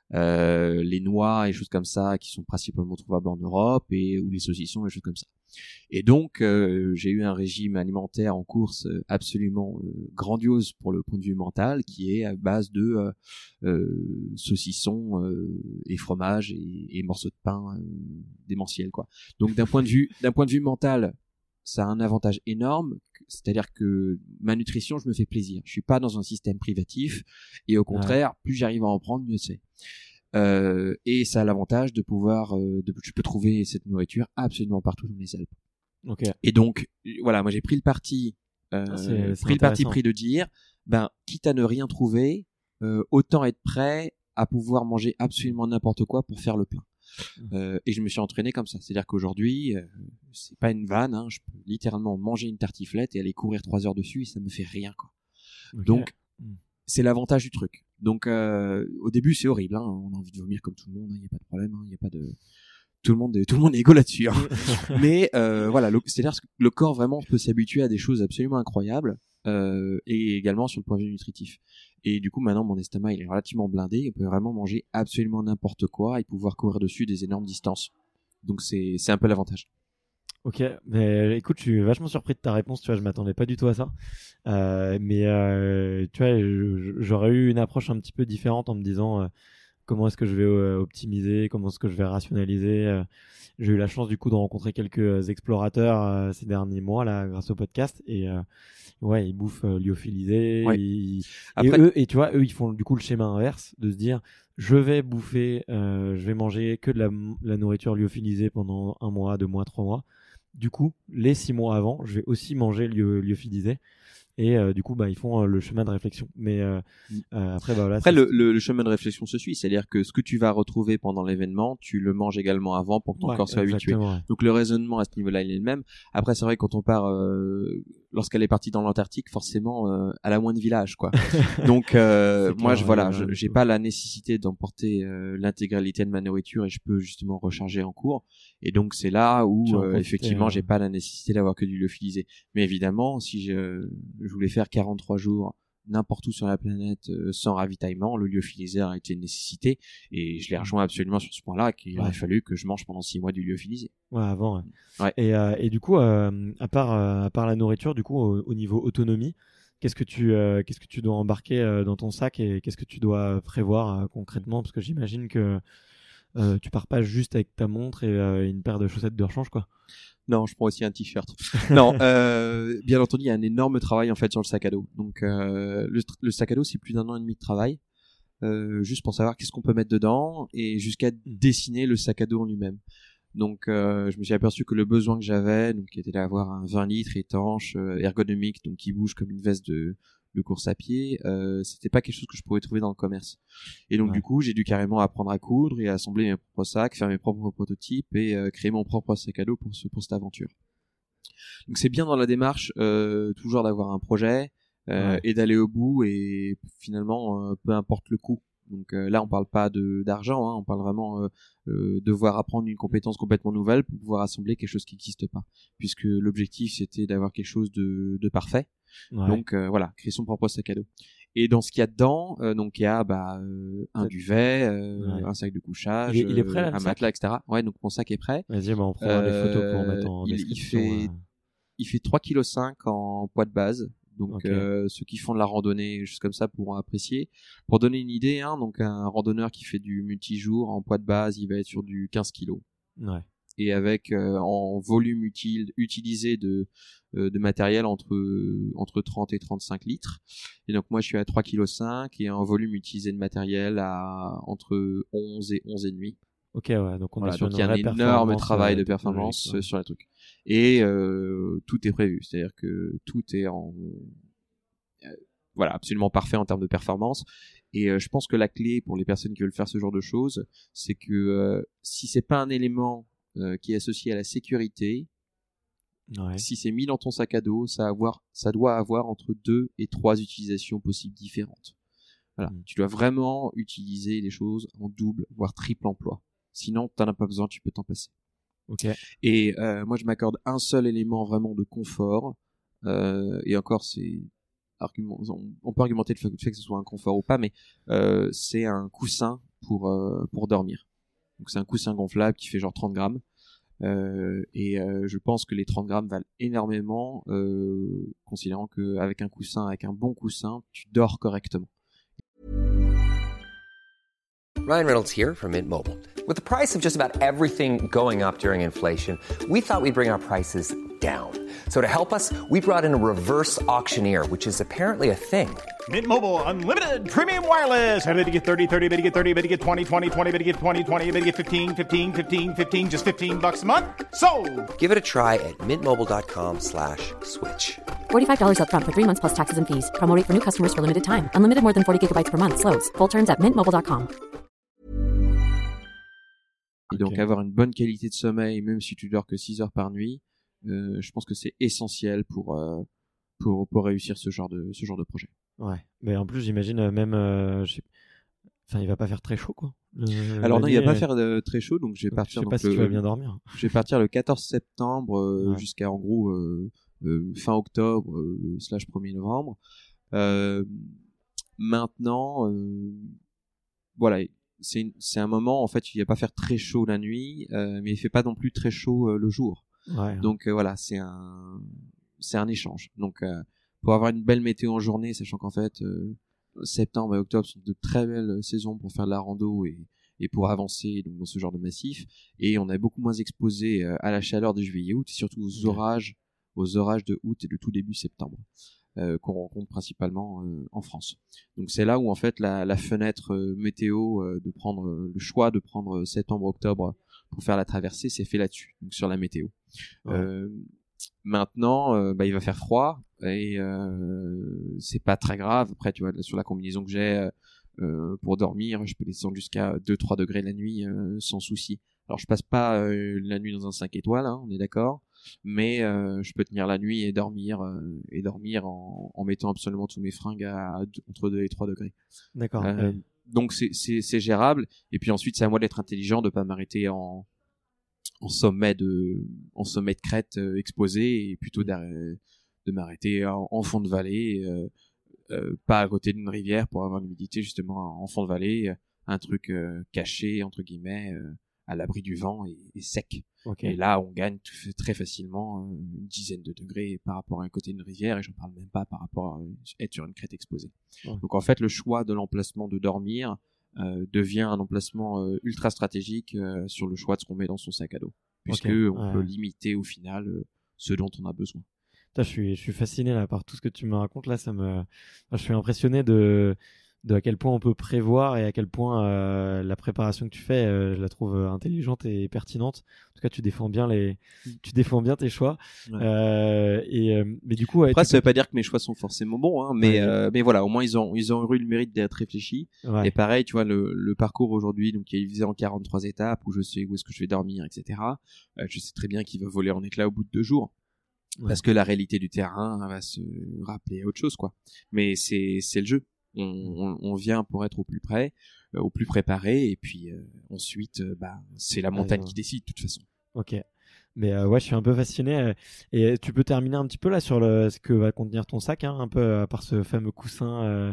euh, les noix et choses comme ça qui sont principalement trouvables en Europe, et ou les saucissons et choses comme ça. Et donc euh, j'ai eu un régime alimentaire en course euh, absolument euh, grandiose pour le point de vue mental, qui est à base de euh, euh, saucissons euh, et fromage et, et morceaux de pain euh, démentiels, quoi. Donc d'un point de vue d'un point de vue mental, ça a un avantage énorme, c'est-à-dire que ma nutrition, je me fais plaisir. Je suis pas dans un système privatif, et au contraire, ouais. plus j'arrive à en prendre, mieux c'est. Euh, et ça a l'avantage de pouvoir, euh, de, je peux trouver cette nourriture absolument partout dans les Alpes. Okay. Et donc, voilà, moi j'ai pris le parti, euh, c'est, c'est pris le parti pris de dire, ben, quitte à ne rien trouver, euh, autant être prêt à pouvoir manger absolument n'importe quoi pour faire le plein. Euh, et je me suis entraîné comme ça, c'est-à-dire qu'aujourd'hui, euh, c'est pas une vanne, hein, je peux littéralement manger une tartiflette et aller courir trois heures dessus et ça me fait rien, quoi. Okay. Donc, c'est l'avantage du truc. Donc, euh, au début, c'est horrible, hein, on a envie de vomir comme tout le monde, il hein, y a pas de problème, il hein, y a pas de, tout le monde est, tout le monde est égaux là-dessus. Hein. Mais euh, voilà, le, c'est-à-dire que le corps vraiment peut s'habituer à des choses absolument incroyables, euh, et également sur le point de vue nutritif. Et du coup, maintenant, mon estomac, il est relativement blindé. On peut vraiment manger absolument n'importe quoi et pouvoir courir dessus des énormes distances. Donc, c'est, c'est un peu l'avantage. Ok, mais écoute, je suis vachement surpris de ta réponse. Tu vois, je m'attendais pas du tout à ça. Euh, mais euh, tu vois, je, j'aurais eu une approche un petit peu différente en me disant euh, comment est-ce que je vais euh, optimiser, comment est-ce que je vais rationaliser. Euh, j'ai eu la chance du coup de rencontrer quelques explorateurs euh, ces derniers mois là, grâce au podcast, et euh, ouais, ils bouffent euh, lyophilisé. Ouais. Ils... Après... Et eux, et tu vois, eux, ils font du coup le schéma inverse de se dire, je vais bouffer, euh, je vais manger que de la, la nourriture lyophilisée pendant un mois, deux mois, trois mois. Du coup, les six mois avant, je vais aussi manger lyo, lyophilisé. Et euh, du coup, bah, ils font euh, le chemin de réflexion. Mais euh, euh, après, bah, voilà, après le, le, le chemin de réflexion se suit. C'est-à-dire que ce que tu vas retrouver pendant l'événement, tu le manges également avant pour que ton ouais, corps soit habitué. Ouais. Donc le raisonnement à ce niveau-là, il est le même. Après, c'est vrai que quand on part, euh, lorsqu'elle est partie dans l'Antarctique, forcément, euh, elle a moins de villages, quoi. Donc euh, moi, clair, je voilà, ouais, je, j'ai pas la nécessité d'emporter euh, l'intégralité de ma nourriture et je peux justement recharger en cours. Et donc c'est là où euh, effectivement, euh... j'ai pas la nécessité d'avoir que du lyophilisé. Mais évidemment, si je, je voulais faire quarante-trois jours n'importe où sur la planète euh, sans ravitaillement, le lyophilisé a été une nécessité et je l'ai rejoint absolument sur ce point-là qu'il ouais. a fallu que je mange pendant six mois du lyophilisé. Ouais, avant. Ouais. Ouais. Et, euh, et du coup, euh, à part euh, à part la nourriture, du coup, au, au niveau autonomie, qu'est-ce que tu euh, qu'est-ce que tu dois embarquer euh, dans ton sac et qu'est-ce que tu dois prévoir euh, concrètement, parce que j'imagine que euh, tu pars pas juste avec ta montre et euh, une paire de chaussettes de rechange, quoi. Non, je prends aussi un t-shirt. non, euh, bien entendu, il y a un énorme travail en fait sur le sac à dos. Donc euh, le, le sac à dos, c'est plus d'un an et demi de travail, euh, juste pour savoir qu'est-ce qu'on peut mettre dedans et jusqu'à dessiner le sac à dos en lui-même. Donc euh, je me suis aperçu que le besoin que j'avais, donc qui était d'avoir un vingt litres étanche, euh, ergonomique, donc qui bouge comme une veste de de course à pied, euh, c'était pas quelque chose que je pouvais trouver dans le commerce. Et donc ouais. du coup, j'ai dû carrément apprendre à coudre et à assembler mes propres sacs, faire mes propres prototypes et euh, créer mon propre sac à dos pour ce pour cette aventure. Donc c'est bien dans la démarche euh, toujours d'avoir un projet euh, ouais. et d'aller au bout et finalement euh, peu importe le coût. Donc euh, là, on parle pas de d'argent, hein, on parle vraiment euh, euh, devoir apprendre une compétence complètement nouvelle pour pouvoir assembler quelque chose qui n'existe pas. Puisque l'objectif c'était d'avoir quelque chose de, de parfait. Ouais. Donc euh, voilà, créer son propre sac à dos. Et dans ce qu'il y a dedans, euh, donc il y a bah euh, un duvet, euh, ouais. un sac de couchage, il est, il est prêt, là, un matelas, et cetera. Ouais, donc mon sac est prêt. Vas-y, bah on prend euh, des photos pour mettre en il, description. Il fait, ouais. il fait trois virgule cinq kilos en poids de base. Donc okay. euh, ceux qui font de la randonnée, juste comme ça, pourront apprécier. Pour donner une idée, hein, donc un randonneur qui fait du multijour en poids de base, il va être sur du quinze kilos. Ouais. Et avec euh, en volume utile utilisé de euh, de matériel entre euh, entre trente et trente-cinq litres. Et donc moi je suis à trois virgule cinq kilos et en volume utilisé de matériel à entre onze et onze virgule cinq. Ok, ouais, donc on voilà, est sur donc il y a un énorme travail de performance ouais. sur les trucs. Et euh, tout est prévu, c'est-à-dire que tout est en euh, voilà, absolument parfait en termes de performance. Et euh, je pense que la clé pour les personnes qui veulent faire ce genre de choses, c'est que euh, si c'est pas un élément euh, qui est associé à la sécurité, ouais. si c'est mis dans ton sac à dos, ça, avoir, ça doit avoir entre deux et trois utilisations possibles différentes. Voilà, mmh. Tu dois vraiment utiliser les choses en double, voire triple emploi. Sinon, t'en as pas besoin, tu peux t'en passer. Okay. Et euh, moi, je m'accorde un seul élément vraiment de confort. Euh, et encore, c'est argument, on, on peut argumenter le fait, le fait que ce soit un confort ou pas, mais euh, c'est un coussin pour euh, pour dormir. Donc c'est un coussin gonflable qui fait genre trente grammes. Euh, et euh, je pense que les trente grammes valent énormément, euh, considérant que avec un coussin, avec un bon coussin, tu dors correctement. Ryan Reynolds here from Mint Mobile. With the price of just about everything going up during inflation, we thought we'd bring our prices down. So to help us, we brought in a reverse auctioneer, which is apparently a thing. Mint Mobile Unlimited Premium Wireless. How to get thirty, thirty, how to get thirty, how to get twenty, twenty, twenty, how to get twenty, twenty, how to get fifteen, fifteen, fifteen, fifteen, just fifteen bucks a month? Sold! Give it a try at mintmobile.com slash switch. forty-five dollars up front for three months plus taxes and fees. Promo rate for new customers for limited time. Unlimited more than forty gigabytes per month. Slows full terms at mint mobile dot com. Et donc okay. avoir une bonne qualité de sommeil, même si tu dors que six heures par nuit, euh, je pense que c'est essentiel pour, euh, pour, pour réussir ce genre de, ce genre de projet. Ouais, mais en plus j'imagine euh, même, euh, je sais... enfin il va pas faire très chaud quoi. Le... Alors non, il va pas faire de, très chaud, donc je vais donc, partir. Je sais pas donc, si le, tu vas bien dormir. Je vais partir le quatorze septembre euh, ouais. jusqu'à en gros euh, euh, fin octobre euh, slash premier novembre. Euh, maintenant, euh, voilà. C'est, une, c'est un moment, en fait, il va pas faire très chaud la nuit, euh, mais il fait pas non plus très chaud euh, le jour. Ouais. Donc euh, voilà, c'est un, c'est un échange. Donc euh, pour avoir une belle météo en journée, sachant qu'en fait euh, septembre et octobre sont de très belles saisons pour faire de la rando et, et pour avancer donc dans ce genre de massif. Et on est beaucoup moins exposé euh, à la chaleur de juillet-août, et surtout aux orages, aux orages de août et de tout début septembre. euh, qu'on rencontre principalement euh, en France. Donc c'est là où en fait la, la fenêtre euh, météo euh, de prendre euh, le choix de prendre septembre-octobre pour faire la traversée, c'est fait là-dessus, donc sur la météo. Ouais. Euh, maintenant, euh, bah, il va faire froid et euh, c'est pas très grave. Après, tu vois, sur la combinaison que j'ai euh, pour dormir, je peux descendre jusqu'à deux trois degrés la nuit euh, sans souci. Alors je passe pas euh, la nuit dans un cinq étoiles, hein, on est d'accord, mais euh, je peux tenir la nuit et dormir euh, et dormir en, en mettant absolument tous mes fringues à, à entre deux et trois degrés. D'accord. Euh, Ouais. Donc c'est c'est c'est gérable. Et puis ensuite c'est à moi d'être intelligent, de pas m'arrêter en en sommet de en sommet de crête euh, exposé, et plutôt de m'arrêter en, en fond de vallée, euh, euh, pas à côté d'une rivière pour avoir l'humidité, justement en fond de vallée, euh, un truc euh, caché entre guillemets, euh, à l'abri du vent et, et sec. Okay. Et là on gagne tout, très facilement euh, une dizaine de degrés par rapport à un côté d'une rivière, et j'en parle même pas par rapport à être sur une crête exposée. Ouais. Donc en fait le choix de l'emplacement de dormir Euh, devient un emplacement euh, ultra stratégique euh, sur le choix de ce qu'on met dans son sac à dos, puisque okay. on ouais. peut limiter au final euh, ce dont on a besoin. Putain, je suis je suis fasciné là par tout ce que tu me racontes là, ça me je suis impressionné de de à quel point on peut prévoir et à quel point euh, la préparation que tu fais, euh, je la trouve intelligente et pertinente. En tout cas, tu défends bien les, tu défends bien tes choix. Ouais. Euh, et euh, mais du coup, ouais, après, ça peux... veut pas dire que mes choix sont forcément bons, hein, mais ouais. euh, mais voilà, au moins ils ont ils ont eu le mérite d'être réfléchis. Ouais. Et pareil, tu vois, le le parcours aujourd'hui, donc il est divisé en quarante-trois étapes où je sais où est-ce que je vais dormir, et cetera. Euh, je sais très bien qu'il va voler en éclats au bout de deux jours. Ouais. Parce que la réalité du terrain va se rappeler à autre chose, quoi. Mais c'est c'est le jeu. On, on, on vient pour être au plus près, euh, au plus préparé, et puis euh, ensuite, euh, bah, c'est la montagne ouais, qui décide de toute façon. Ok, mais euh, ouais, je suis un peu fasciné. Euh, et tu peux terminer un petit peu là sur le ce que va contenir ton sac, hein, un peu à part ce fameux coussin. Euh...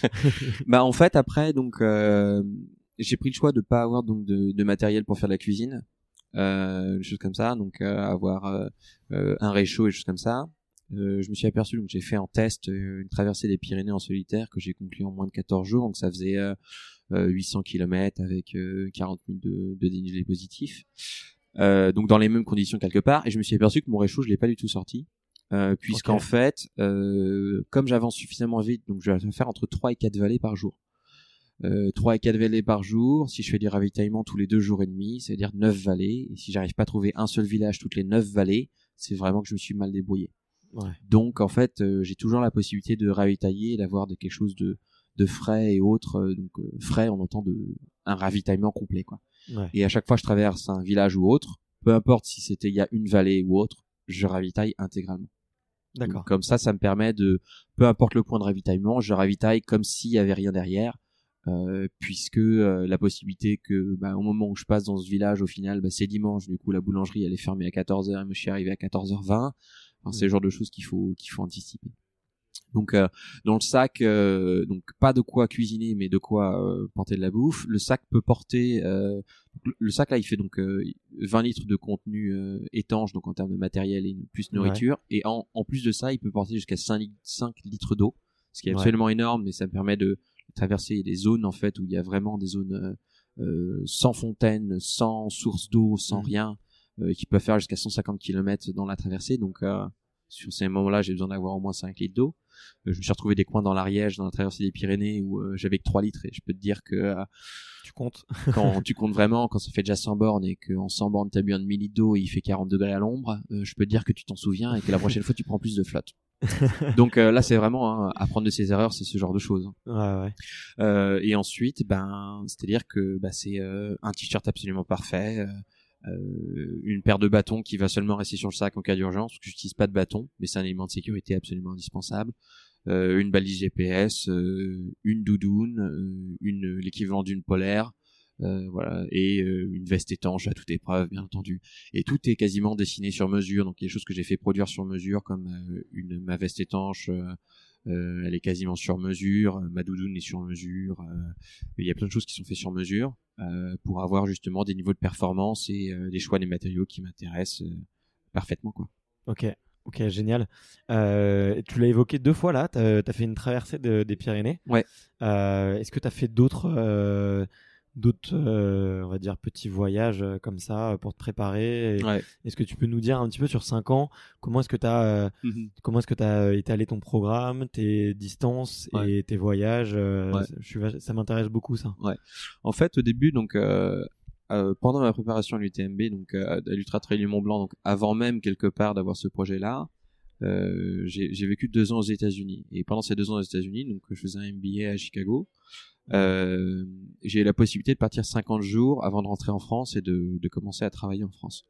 bah en fait après, donc euh, j'ai pris le choix de pas avoir donc de, de matériel pour faire la cuisine, euh, des choses comme ça, donc euh, avoir euh, euh, un réchaud et des choses comme ça. Euh, je me suis aperçu, donc j'ai fait en test euh, une traversée des Pyrénées en solitaire que j'ai conclue en moins de quatorze jours, donc ça faisait euh, euh, huit cents kilomètres avec euh, quarante mille de, de dénivelé positif, euh, donc dans les mêmes conditions quelque part, et je me suis aperçu que mon réchaud je l'ai pas du tout sorti, euh, puisqu'en okay. fait euh, comme j'avance suffisamment vite, donc je vais faire entre trois et quatre vallées par jour. Euh, trois et quatre vallées par jour, si je fais des ravitaillements tous les deux jours et demi, ça veut dire neuf vallées, et si j'arrive pas à trouver un seul village toutes les neuf vallées, c'est vraiment que je me suis mal débrouillé. Ouais. Donc en fait euh, j'ai toujours la possibilité de ravitailler, d'avoir de quelque chose de de frais et autres, euh, donc euh, frais on entend de un ravitaillement complet, quoi. Ouais. Et à chaque fois que je traverse un village ou autre, peu importe si c'était il y a une vallée ou autre, je ravitaille intégralement. D'accord. Donc, comme ça ça me permet de, peu importe le point de ravitaillement, je ravitaille comme s'il y avait rien derrière, euh, puisque euh, la possibilité que bah, au moment où je passe dans ce village, au final bah, c'est dimanche, du coup la boulangerie elle est fermée à quatorze heures et je suis arrivé à quatorze heures vingt. Enfin, c'est le genre de choses qu'il faut qu'il faut anticiper. Donc euh, dans le sac, euh, donc pas de quoi cuisiner, mais de quoi euh, porter de la bouffe. Le sac peut porter, euh, le sac là il fait donc euh, vingt litres de contenu euh, étanche, donc en termes de matériel et plus nourriture. Ouais. Et en, en plus de ça, il peut porter jusqu'à cinq litres d'eau, ce qui est absolument ouais. énorme, mais ça me permet de traverser des zones en fait où il y a vraiment des zones euh, euh, sans fontaine, sans source d'eau, sans mmh. rien. Euh, qui peut faire jusqu'à cent cinquante kilomètres dans la traversée, donc euh, sur ces moments-là j'ai besoin d'avoir au moins cinq litres d'eau. Euh, je me suis retrouvé des coins dans l'Ariège, dans la traversée des Pyrénées où euh, j'avais que trois litres, et je peux te dire que euh, tu comptes quand tu comptes vraiment, quand ça fait déjà cent bornes et qu'en cent bornes t'as bu un demi litre d'eau et il fait quarante degrés à l'ombre, euh, je peux te dire que tu t'en souviens et que la prochaine fois tu prends plus de flotte. Donc euh, là c'est vraiment hein, apprendre de ses erreurs, c'est ce genre de choses. Ouais, ouais. Euh, et ensuite ben c'est-à-dire que bah, c'est euh, un t-shirt absolument parfait, euh, Euh, une paire de bâtons qui va seulement rester sur le sac en cas d'urgence, parce que j'utilise pas de bâton, mais c'est un élément de sécurité absolument indispensable. Euh, une balise G P S, euh, une doudoune, euh, une l'équivalent d'une polaire, euh, voilà, et euh, une veste étanche à toute épreuve, bien entendu. Et tout est quasiment dessiné sur mesure, donc il y a des choses que j'ai fait produire sur mesure, comme euh, une ma veste étanche. Euh, Euh, elle est quasiment sur mesure, ma doudoune est sur mesure, euh, il y a plein de choses qui sont faites sur mesure euh, pour avoir justement des niveaux de performance et euh, des choix des matériaux qui m'intéressent euh, parfaitement, quoi. Ok, ok, génial. Euh, tu l'as évoqué deux fois là, t'as, t'as fait une traversée de, des Pyrénées. Ouais. Euh, est-ce que t'as fait d'autres euh, d'autres, euh, on va dire, petits voyages euh, comme ça euh, pour te préparer. Et Ouais. Est-ce que tu peux nous dire un petit peu sur cinq ans, comment est-ce que tu as euh, Mhm. comment est-ce que tu as étalé ton programme, tes distances Ouais. et tes voyages euh, Ouais. je suis, vach- ça m'intéresse beaucoup ça. En fait, au début, donc euh, euh, pendant ma préparation à l'U T M B, donc euh, à l'Ultra Trail du Mont Blanc, donc avant même quelque part d'avoir ce projet-là, euh, j'ai, j'ai vécu deux ans aux États-Unis. Et pendant ces deux ans aux États-Unis, donc je faisais un M B A à Chicago. Euh, j'ai eu la possibilité de partir cinquante jours avant de rentrer en France et de, de commencer à travailler en France.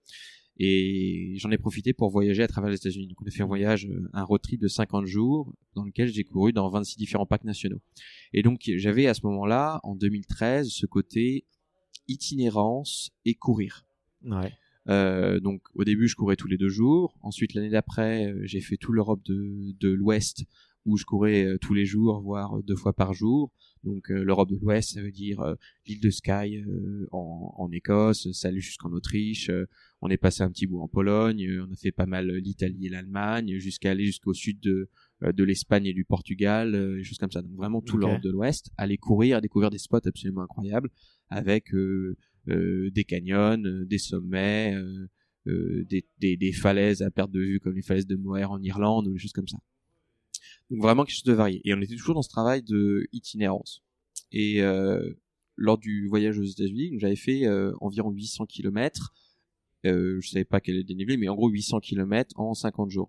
Et j'en ai profité pour voyager à travers les États-Unis. Donc on a fait un voyage, un road trip de cinquante jours dans lequel j'ai couru dans vingt-six différents parcs nationaux. Et donc j'avais à ce moment-là, en deux mille treize, ce côté itinérance et courir. Ouais. Euh, donc au début je courais tous les deux jours. Ensuite l'année d'après euh, j'ai fait toute l'Europe de, de l'Ouest où je courais euh, tous les jours, voire deux fois par jour. Donc euh, l'Europe de l'Ouest, ça veut dire euh, l'île de Skye euh, en, en Écosse, ça allait jusqu'en Autriche. Euh, on est passé un petit bout en Pologne. Euh, on a fait pas mal l'Italie et l'Allemagne, jusqu'à aller jusqu'au sud de euh, de l'Espagne et du Portugal, euh, des choses comme ça. Donc vraiment toute Ok. l'Europe de l'Ouest, aller courir, découvrir des spots absolument incroyables avec euh, euh, des canyons, euh, des sommets, euh, euh, des, des, des falaises à perte de vue comme les falaises de Moher en Irlande ou des choses comme ça. Donc vraiment quelque chose de varié. Et on était toujours dans ce travail de itinérance. Et euh, lors du voyage aux États-Unis, j'avais fait euh, environ huit cents kilomètres. Euh, je savais pas quel est le dénivelé, mais en gros huit cents kilomètres en cinquante jours.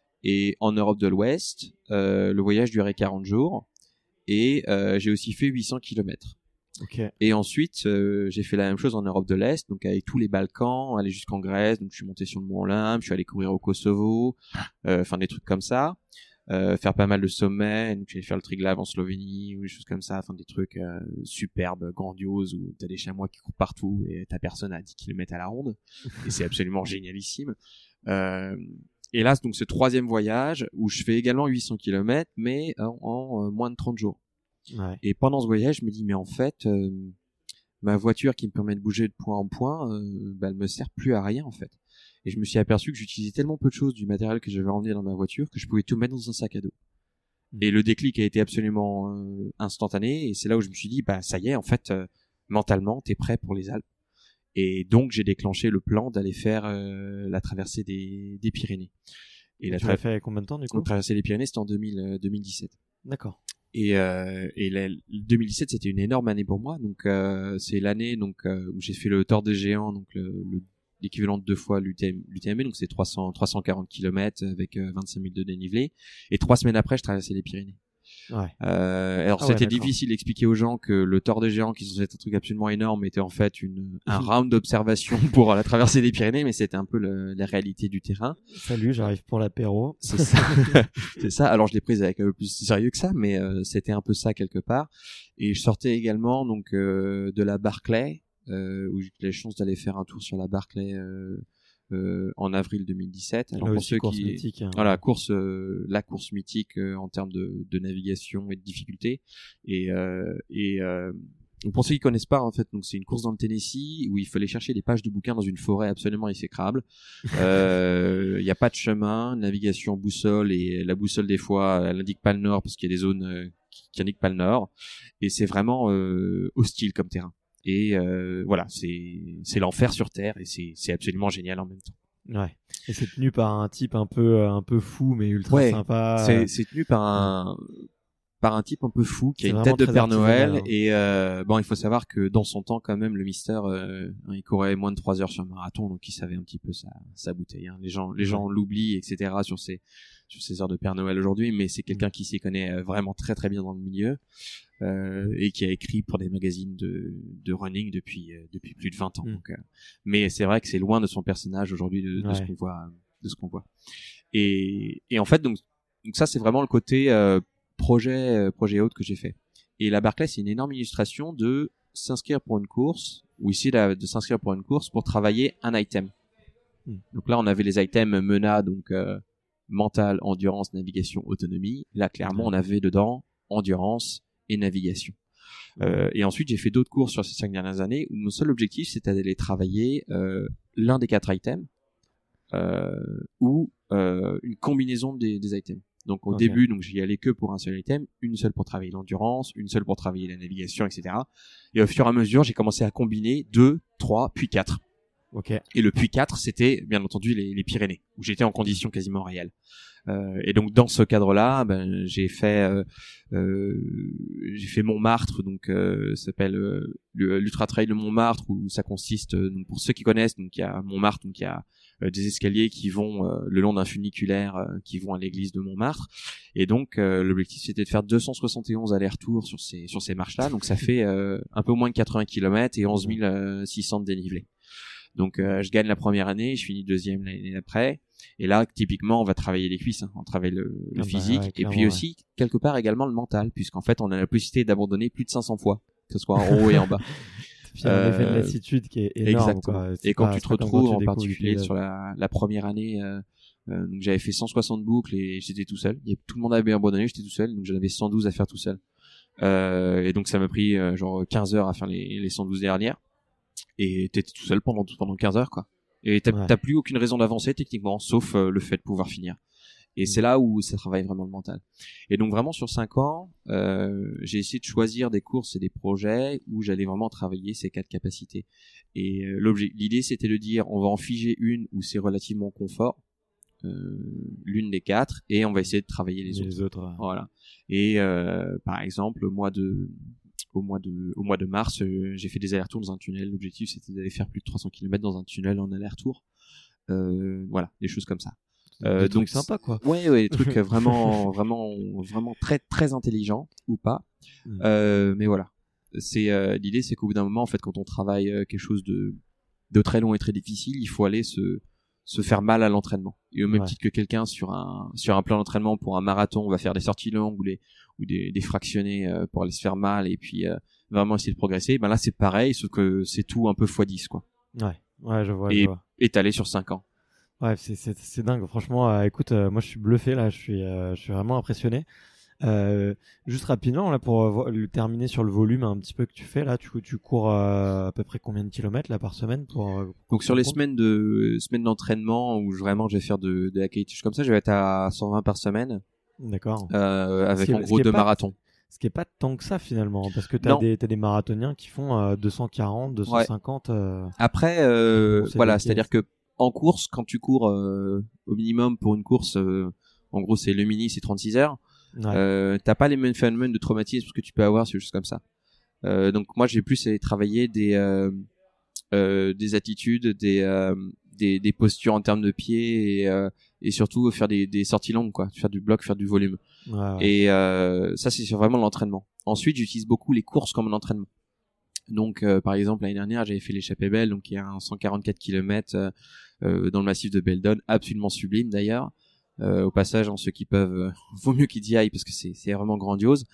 Et en Europe de l'Ouest, euh, le voyage durait quarante jours. Et euh, j'ai aussi fait huit cents kilomètres. Ok. Et ensuite, euh, j'ai fait la même chose en Europe de l'Est, donc avec tous les Balkans, aller jusqu'en Grèce. Donc je suis monté sur le Mont Olympe, je suis allé courir au Kosovo, euh, enfin des trucs comme ça. Euh, faire pas mal de sommets, donc j'ai faire le Triglav en Slovénie ou des choses comme ça, enfin des trucs euh, superbes, grandioses où t'as des chamois qui courent partout et t'as personne à dix kilomètres à la ronde et c'est absolument génialissime. Euh, et là donc ce troisième voyage où je fais également huit cents kilomètres mais en, en euh, moins de trente jours. Ouais. Et pendant ce voyage je me dis mais en fait euh, ma voiture qui me permet de bouger de point en point, euh, bah, elle me sert plus à rien en fait. Et je me suis aperçu que j'utilisais tellement peu de choses du matériel que j'avais emmené dans ma voiture que je pouvais tout mettre dans un sac à dos. Mmh. Et le déclic a été absolument euh, instantané. Et c'est là où je me suis dit, bah ça y est, en fait, euh, mentalement, t'es prêt pour les Alpes. Et donc j'ai déclenché le plan d'aller faire euh, la traversée des, des Pyrénées. Et, Et la tu l'as fait combien de temps du coup? La traversée des Pyrénées, c'était en deux mille, euh, deux mille dix-sept. D'accord. Et, euh, et la, deux mille dix-sept, c'était une énorme année pour moi. Donc euh, c'est l'année donc euh, où j'ai fait le Tour des Géants, donc le, le l'équivalent de deux fois l'U T M B, donc c'est trois cents, trois cent quarante kilomètres avec euh, vingt-cinq mille de dénivelé. Et trois semaines après, je traversais les Pyrénées. Ouais. Euh, alors ah c'était ouais, difficile d'expliquer aux gens que le Tour des Géants, qui sont un truc absolument énorme, était en fait une un round d'observation pour la traversée des Pyrénées, mais c'était un peu le, la réalité du terrain. Salut, j'arrive pour l'apéro. C'est ça. C'est ça. Alors je l'ai prise avec un peu plus sérieux que ça, mais euh, c'était un peu ça quelque part. Et je sortais également donc euh, de la Barclay. Euh, où j'ai eu la chance d'aller faire un tour sur la Barclay euh, euh, en avril deux mille dix-sept. Alors Là pour aussi, ceux course qui, mythique. Hein. voilà, course, euh, la course mythique euh, en termes de, de navigation et de difficulté. Et, euh, et euh, pour ceux qui connaissent pas, en fait, donc c'est une course dans le Tennessee où il fallait chercher des pages de bouquins dans une forêt absolument exécrable. Il euh, y a pas de chemin, navigation boussole et la boussole des fois elle indique pas le nord parce qu'il y a des zones euh, qui, qui indiquent pas le nord. Et c'est vraiment euh, hostile comme terrain. Et euh, voilà, c'est c'est l'enfer sur terre et c'est c'est absolument génial en même temps. Ouais. Et c'est tenu par un type un peu un peu fou mais ultra ouais, sympa. C'est c'est tenu par un par un type un peu fou qui c'est a une tête de Père Noël hein. et euh, bon il faut savoir que dans son temps quand même le Mister euh, il courait moins de trois heures sur un marathon donc il savait un petit peu sa sa bouteille. Hein. Les gens les gens l'oublient etc sur ses sur ses heures de Père Noël aujourd'hui mais c'est quelqu'un qui s'y connaît vraiment très très bien dans le milieu. Euh, et qui a écrit pour des magazines de, de running depuis euh, depuis plus de vingt ans. Mm. Donc, euh, mais c'est vrai que c'est loin de son personnage aujourd'hui de, de ouais. ce qu'on voit de ce qu'on voit. Et, et en fait donc, donc ça c'est vraiment le côté euh, projet euh, projet haute que j'ai fait. Et la Barclay c'est une énorme illustration de s'inscrire pour une course ou ici de, de s'inscrire pour une course pour travailler un item. Mm. Donc là on avait les items MENA donc euh, mental, endurance, navigation, autonomie. Là clairement mm. on avait dedans endurance et navigation. Euh, et ensuite, j'ai fait d'autres cours sur ces cinq dernières années où mon seul objectif, c'était d'aller travailler euh, l'un des quatre items euh, ou euh, une combinaison des, des items. Donc au Ok. début, donc j'y allais que pour un seul item, une seule pour travailler l'endurance, une seule pour travailler la navigation, et cetera. Et au fur et à mesure, j'ai commencé à combiner deux, trois, puis quatre. Ok. Et le puits quatre, c'était bien entendu les, les Pyrénées, où j'étais en conditions quasiment réelles. Euh, et donc dans ce cadre-là, ben, j'ai fait euh, euh, j'ai fait Montmartre, donc euh, ça s'appelle euh, le- l'Ultra Trail de Montmartre, où ça consiste, euh, donc pour ceux qui connaissent, donc il y a Montmartre, donc il y a euh, des escaliers qui vont euh, le long d'un funiculaire euh, qui vont à l'église de Montmartre. Et donc euh, l'objectif c'était de faire deux cent soixante et onze allers-retours sur ces sur ces marches-là. Donc ça fait euh, un peu moins de quatre-vingts kilomètres et onze mille six cents de dénivelé. Donc euh, je gagne la première année, je finis deuxième l'année d'après. Et là, typiquement, on va travailler les cuisses, hein. On travaille le, le Ah bah physique, ouais, et clairement, puis ouais. aussi quelque part également le mental, puisqu'en fait, on a la possibilité d'abandonner plus de cinq cents fois, que ce soit en haut et en bas. Puis il y a un effet de Euh, lassitude qui est énorme. Exactement. Quoi. C'est Et quand pas- tu c'est te pas comme retrouves quand tu en découvres particulier le pilote. sur la, la première année, euh, euh, donc j'avais fait cent soixante boucles et j'étais tout seul. Et tout le monde avait abandonné, j'étais tout seul, donc j'en avais cent douze à faire tout seul. Euh, et donc ça m'a pris euh, genre quinze heures à faire les, les cent douze dernières. Et t'étais tout seul pendant pendant quinze heures, quoi. Et t'as, Ouais. t'as plus aucune raison d'avancer techniquement, sauf euh, le fait de pouvoir finir. Et Mm. c'est là où ça travaille vraiment le mental. Et donc vraiment sur cinq ans, euh, j'ai essayé de choisir des courses et des projets où j'allais vraiment travailler ces quatre capacités. Et euh, l'objet, l'idée c'était de dire on va en figer une où c'est relativement confort, euh, l'une des quatre, et on va essayer de travailler les Et autres. les autres. ouais. Voilà. Et euh, par exemple, au mois de au mois de au mois de mars, euh, j'ai fait des allers-retours dans un tunnel. L'objectif c'était d'aller faire plus de trois cents kilomètres dans un tunnel en aller-retour. Euh, voilà, des choses comme ça. Euh, Des donc trucs sympas, quoi. Ouais, ouais, des trucs vraiment, vraiment, vraiment très, très intelligents ou pas. Mm. Euh, mais voilà, c'est euh, l'idée, c'est qu'au bout d'un moment, en fait, quand on travaille euh, quelque chose de de très long et très difficile, il faut aller se se faire mal à l'entraînement. Et au même Ouais. titre que quelqu'un sur un sur un plan d'entraînement pour un marathon va faire des sorties longues ou les ou des, des fractionnés euh, pour aller se faire mal et puis euh, vraiment essayer de progresser. Ben là, c'est pareil, sauf que c'est tout un peu fois dix, quoi. Ouais, ouais, je vois. Et Je vois. étalé sur cinq ans. Ouais, c'est c'est c'est dingue. Franchement, euh, écoute, euh, moi je suis bluffé là. Je suis euh, je suis vraiment impressionné. Euh, juste rapidement là pour euh, vo- le terminer sur le volume un petit peu que tu fais là. Tu tu cours euh, à peu près combien de kilomètres là par semaine pour euh, Donc sur les compte semaines de semaines d'entraînement où je, vraiment je vais faire de de la qualité comme ça, je vais être à cent vingt par semaine D'accord. euh, avec Ce qui est- en ce gros qui est deux pas- marathons. Ce qui est pas tant que ça finalement, parce que t'as Non. des t'as des marathoniens qui font euh, deux cent quarante, deux cent cinquante. euh, Après euh, Pour ces voilà, décaisses. c'est-à-dire que en course quand tu cours euh, au minimum pour une course euh, en gros c'est le mini c'est trente-six heures. ouais. Euh, t'as pas les mêmes phénomènes de traumatisme que tu peux avoir sur des choses comme ça. Euh, donc moi j'ai plus allé travailler des euh, euh, des attitudes, des, euh, des des postures en termes de pieds et euh, et surtout faire des des sorties longues, quoi, faire du bloc, faire du volume. Ouais, ouais. Et euh, ça c'est sur vraiment l'entraînement. Ensuite j'utilise beaucoup les courses comme un entraînement. Donc euh, par exemple l'année dernière j'avais fait l'échappée belle, donc il y a un cent quarante-quatre kilomètres euh, euh, dans le massif de Beldon, absolument sublime d'ailleurs. Euh, au passage, en ceux qui peuvent, euh, vaut mieux qu'ils y aillent parce que c'est c'est vraiment grandiose.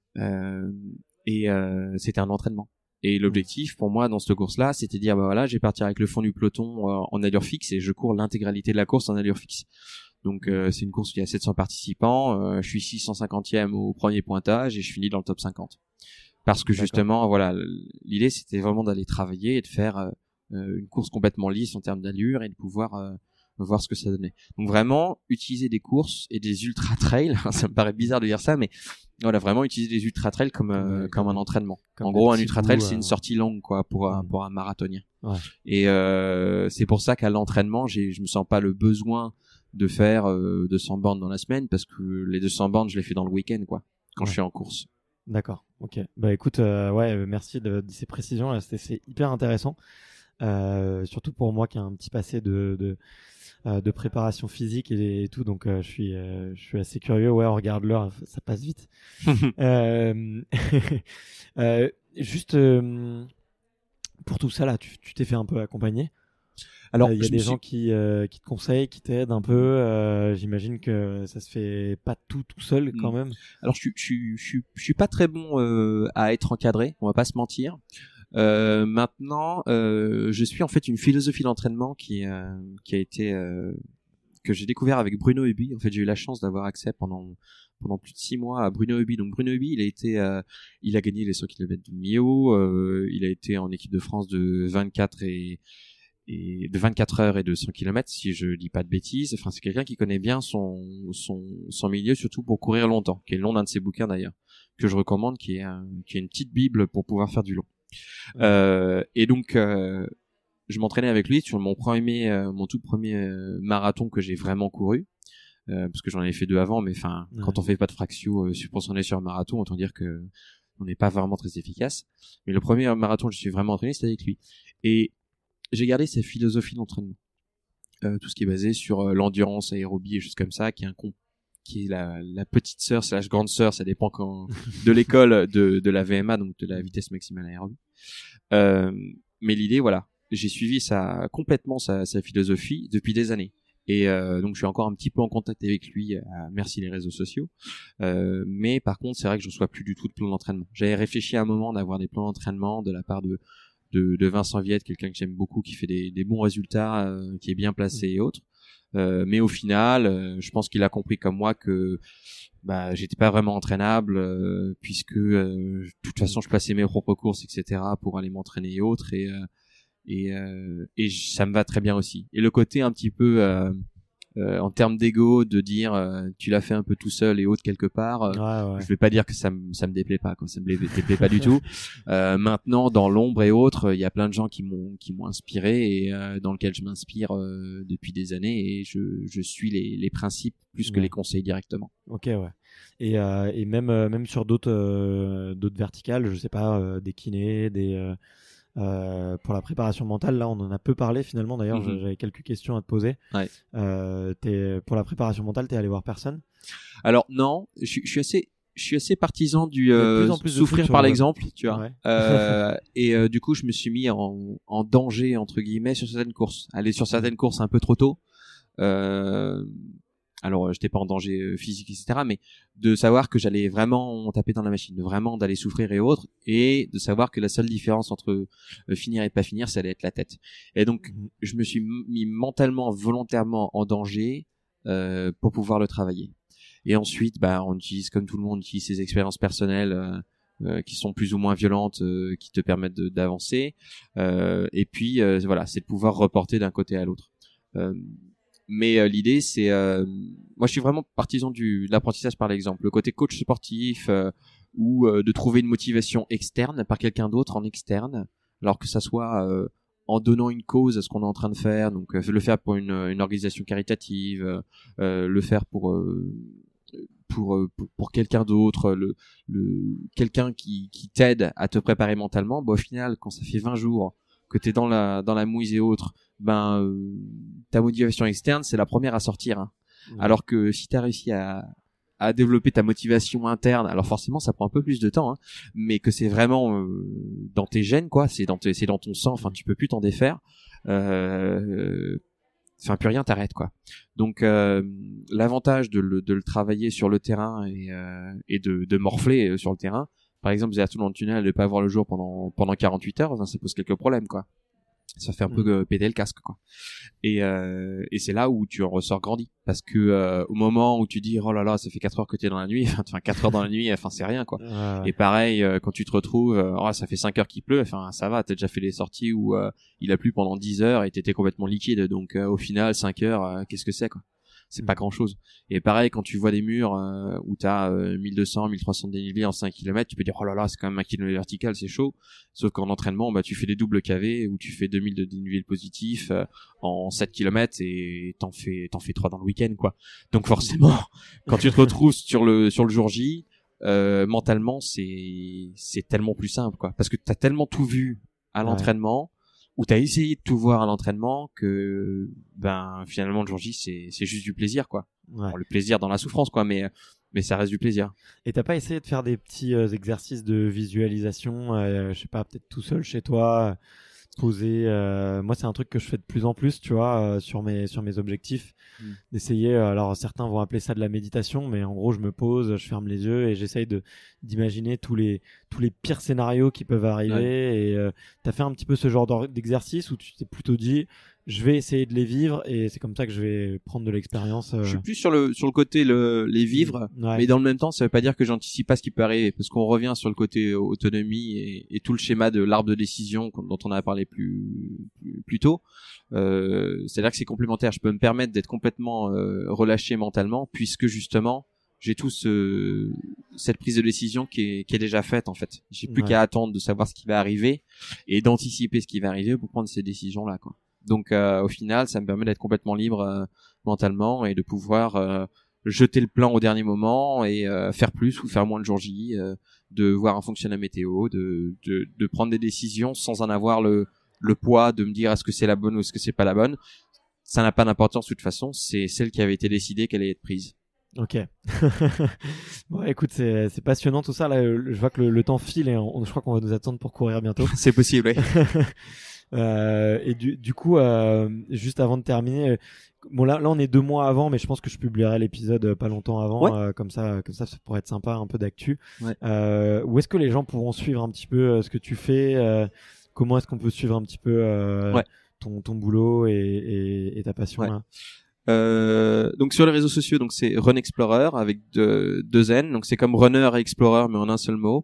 Euh, et euh, c'était un entraînement. Et l'objectif pour moi dans cette course-là, c'était de dire bah voilà, je vais partir avec le fond du peloton euh, en allure fixe et je cours l'intégralité de la course en allure fixe. Donc euh, c'est une course où il y a sept cents participants, euh, je suis six cent cinquantième au premier pointage et je finis dans le top cinquante. Parce que D'accord. justement, voilà, l'idée c'était vraiment d'aller travailler et de faire euh, une course complètement lisse en termes d'allure et de pouvoir euh, voir ce que ça donnait. Donc vraiment utiliser des courses et des ultra trails, ça me paraît bizarre de dire ça, mais voilà, vraiment utiliser des ultra trails comme euh, Ouais, comme, comme un des- entraînement. comme En des gros, un petits ultra trail bouts, c'est euh, une sortie longue quoi pour un Mm. pour un marathonien. Ouais. Et euh, c'est pour ça qu'à l'entraînement, j'ai je me sens pas le besoin de faire euh, deux cents bornes dans la semaine parce que les deux cents bornes je les fais dans le week-end quoi quand Ouais. je suis en course. D'accord. Ok. Bah écoute, euh, ouais, euh, merci de, de ces précisions. Là, c'était c'est hyper intéressant, euh, surtout pour moi qui a un petit passé de de, euh, de préparation physique et, et tout. Donc euh, je suis euh, je suis assez curieux. Ouais, on regarde l'heure, ça passe vite. euh, euh, juste euh, pour tout ça là, tu tu t'es fait un peu accompagner. Alors, Euh, il y a je des me suis- gens qui euh, qui te conseillent, qui t'aident un peu. Euh, J'imagine que ça se fait pas tout tout seul quand Mm. même. Alors je suis je suis je suis je suis pas très bon euh, à être encadré, on va pas se mentir. Euh, maintenant, euh, je suis en fait une philosophie d'entraînement qui euh, qui a été euh, que j'ai découvert avec Bruno Hubi. En fait, j'ai eu la chance d'avoir accès pendant pendant plus de six mois à Bruno Hubi. Donc Bruno Hubi, il a été euh, il a gagné les cent kilomètres de Millau, euh, il a été en équipe de France de vingt-quatre et et de vingt-quatre heures et de cent kilomètres, si je dis pas de bêtises. Enfin, c'est quelqu'un qui connaît bien son son son milieu, surtout pour courir longtemps, qui est le nom d'un de ses bouquins d'ailleurs, que je recommande, qui est un, qui est une petite bible pour pouvoir faire du long. Ouais. Euh, et donc euh, je m'entraînais avec lui sur mon premier euh, mon tout premier euh, marathon que j'ai vraiment couru. Euh, parce que j'en avais fait deux avant, mais enfin, ouais. Quand on fait pas de fractio, euh, pour s'entraîner sur un marathon, autant dire que on n'est pas vraiment très efficace. Mais le premier marathon que je suis vraiment entraîné, c'était avec lui. Et j'ai gardé sa philosophie d'entraînement. Euh, tout ce qui est basé sur euh, l'endurance, aérobie et choses comme ça, qui est un con, qui est la, la petite sœur slash grande sœur, ça dépend quand, de l'école de, de la V M A, donc de la vitesse maximale aérobie. Euh, mais l'idée, voilà, j'ai suivi sa, complètement sa, sa philosophie depuis des années. Et euh, donc je suis encore un petit peu en contact avec lui, euh, merci les réseaux sociaux. Euh, mais par contre, c'est vrai que je ne reçois plus du tout de plan d'entraînement. J'avais réfléchi à un moment d'avoir des plans d'entraînement de la part de de, de Vincent Viette, quelqu'un que j'aime beaucoup, qui fait des, des bons résultats, euh, qui est bien placé et autres. Euh, mais au final, euh, je pense qu'il a compris comme moi que bah j'étais pas vraiment entraînable, euh, puisque euh, de toute façon je passais mes propres courses, et cetera pour aller m'entraîner et autres. Et euh, et euh, et ça me va très bien aussi. Et le côté un petit peu euh, euh, en termes d'ego, de dire euh, tu l'as fait un peu tout seul et autre quelque part, euh, ouais, ouais. Je vais pas dire que ça me ça me déplaît pas, quoi, ça me déplaît pas du tout. Euh, maintenant, dans l'ombre et autres, il y a plein de gens qui m'ont qui m'ont inspiré et euh, dans lequel je m'inspire euh, depuis des années, et je je suis les les principes plus que ouais. les conseils directement. Ok, ouais. Et euh, et même euh, même sur d'autres euh, d'autres verticales, je sais pas, euh, des kinés, des euh... Euh, pour la préparation mentale, là on en a peu parlé finalement, d'ailleurs mm-hmm. j'avais quelques questions à te poser. Ouais. Euh, t'es, pour la préparation mentale, t'es allé voir personne? Alors non, je, je suis assez je suis assez partisan du euh, plus en plus souffrir par l'exemple, tu vois. Ouais. euh, et euh, du coup je me suis mis en, en danger entre guillemets sur certaines courses, aller sur certaines courses un peu trop tôt. Euh, alors j'étais pas en danger physique, et cetera, mais de savoir que j'allais vraiment taper dans la machine, de vraiment d'aller souffrir et autres, et de savoir que la seule différence entre euh, finir et pas finir, ça allait être la tête. Et donc mmh. je me suis mis mentalement, volontairement en danger euh, pour pouvoir le travailler. Et ensuite, bah on utilise, comme tout le monde, on utilise ses expériences personnelles euh, euh, qui sont plus ou moins violentes, euh, qui te permettent de, d'avancer. Euh, et puis euh, voilà, c'est de pouvoir reporter d'un côté à l'autre. Euh, Mais euh, l'idée, c'est, euh, moi, je suis vraiment partisan du de l'apprentissage par l'exemple, le côté coach sportif euh, ou euh, de trouver une motivation externe par quelqu'un d'autre en externe, alors que ça soit euh, en donnant une cause à ce qu'on est en train de faire, donc euh, le faire pour une, une organisation caritative, euh, le faire pour euh, pour pour, pour quelqu'un d'autre, le, le quelqu'un qui qui t'aide à te préparer mentalement. Bon, au final, quand ça fait vingt jours que t'es dans la dans la mouise et autres, ben euh, ta motivation externe c'est la première à sortir, hein. Mmh. Alors que si t'as réussi à à développer ta motivation interne, alors forcément ça prend un peu plus de temps, hein, mais que c'est vraiment euh, dans tes gènes, quoi, c'est dans tes, c'est dans ton sang, enfin tu peux plus t'en défaire, euh, enfin plus rien t'arrête, quoi. Donc euh, l'avantage de le de le travailler sur le terrain et euh, et de de morfler sur le terrain, par exemple Zeratul dans le tunnel, de pas voir le jour pendant pendant quarante-huit heures, ça pose quelques problèmes, quoi. Ça fait un peu euh, péter le casque, quoi. Et euh, et c'est là où tu en ressors grandi, parce que euh, au moment où tu dis oh là là, ça fait quatre heures que t'es dans la nuit, enfin quatre heures dans la nuit, enfin c'est rien, quoi. Ah ouais. Et pareil euh, quand tu te retrouves euh, oh ça fait cinq heures qu'il pleut, enfin ça va, t'as déjà fait les sorties où euh, il a plu pendant dix heures et t'étais complètement liquide, donc euh, au final cinq heures euh, qu'est-ce que c'est, quoi. C'est pas grand chose. Et pareil, quand tu vois des murs euh, où t'as euh, mille deux cents, mille trois cents de dénivelé en cinq kilomètres, tu peux dire oh là là, c'est quand même un kilomètre vertical, c'est chaud. Sauf qu'en entraînement, bah tu fais des doubles K V où tu fais deux mille de dénivelé positif euh, en sept kilomètres et t'en fais t'en fais trois dans le week-end, quoi. Donc forcément, quand tu te retrouves sur le sur le jour J, euh, mentalement, c'est c'est tellement plus simple, quoi, parce que t'as tellement tout vu à l'entraînement. Ouais. Où t'as essayé de tout voir à l'entraînement que ben finalement le jour J c'est c'est juste du plaisir, quoi. Ouais. Bon, le plaisir dans la souffrance, quoi, mais mais ça reste du plaisir. Et t'as pas essayé de faire des petits euh, exercices de visualisation, euh, je sais pas, peut-être tout seul chez toi, poser. Euh, moi c'est un truc que je fais de plus en plus, tu vois, euh, sur mes sur mes objectifs, mmh. d'essayer. Euh, alors certains vont appeler ça de la méditation, mais en gros je me pose, je ferme les yeux et j'essaye de d'imaginer tous les tous les pires scénarios qui peuvent arriver. Ouais. Et euh, t'as fait un petit peu ce genre d'exercice où tu t'es plutôt dit, je vais essayer de les vivre et c'est comme ça que je vais prendre de l'expérience. Euh... Je suis plus sur le sur le côté le les vivre, ouais. mais dans le même temps, ça veut pas dire que j'anticipe pas ce qui peut arriver, parce qu'on revient sur le côté autonomie et, et tout le schéma de l'arbre de décision dont on a parlé plus plus, plus tôt. Euh, c'est-à-dire que c'est complémentaire. Je peux me permettre d'être complètement euh, relâché mentalement, puisque justement j'ai tout ce cette prise de décision qui est qui est déjà faite en fait. J'ai plus ouais. qu'à attendre de savoir ce qui va arriver et d'anticiper ce qui va arriver pour prendre ces décisions là, quoi. Donc euh, au final, ça me permet d'être complètement libre euh, mentalement et de pouvoir euh, jeter le plan au dernier moment et euh, faire plus ou faire moins le jour J, euh, de voir en fonction de la météo, de, de de prendre des décisions sans en avoir le le poids de me dire est-ce que c'est la bonne ou est-ce que c'est pas la bonne. Ça n'a pas d'importance de toute façon, c'est celle qui avait été décidée qu'elle allait être prise. Ok. Bon, écoute, c'est c'est passionnant tout ça. Là, je vois que le, le temps file et on, je crois qu'on va nous attendre pour courir bientôt. C'est possible, oui. Euh, et du, du coup, euh, juste avant de terminer, euh, bon là, là on est deux mois avant, mais je pense que je publierai l'épisode euh, pas longtemps avant, ouais. euh, comme ça, comme ça, ça pourrait être sympa, un peu d'actu. Ouais. Euh, où est-ce que les gens pourront suivre un petit peu euh, ce que tu fais euh, Comment est-ce qu'on peut suivre un petit peu euh, ouais. ton ton boulot et, et, et ta passion ouais. là Euh, donc sur les réseaux sociaux, donc c'est Run Explorer avec deux, deux N, donc c'est comme Runner et Explorer mais en un seul mot.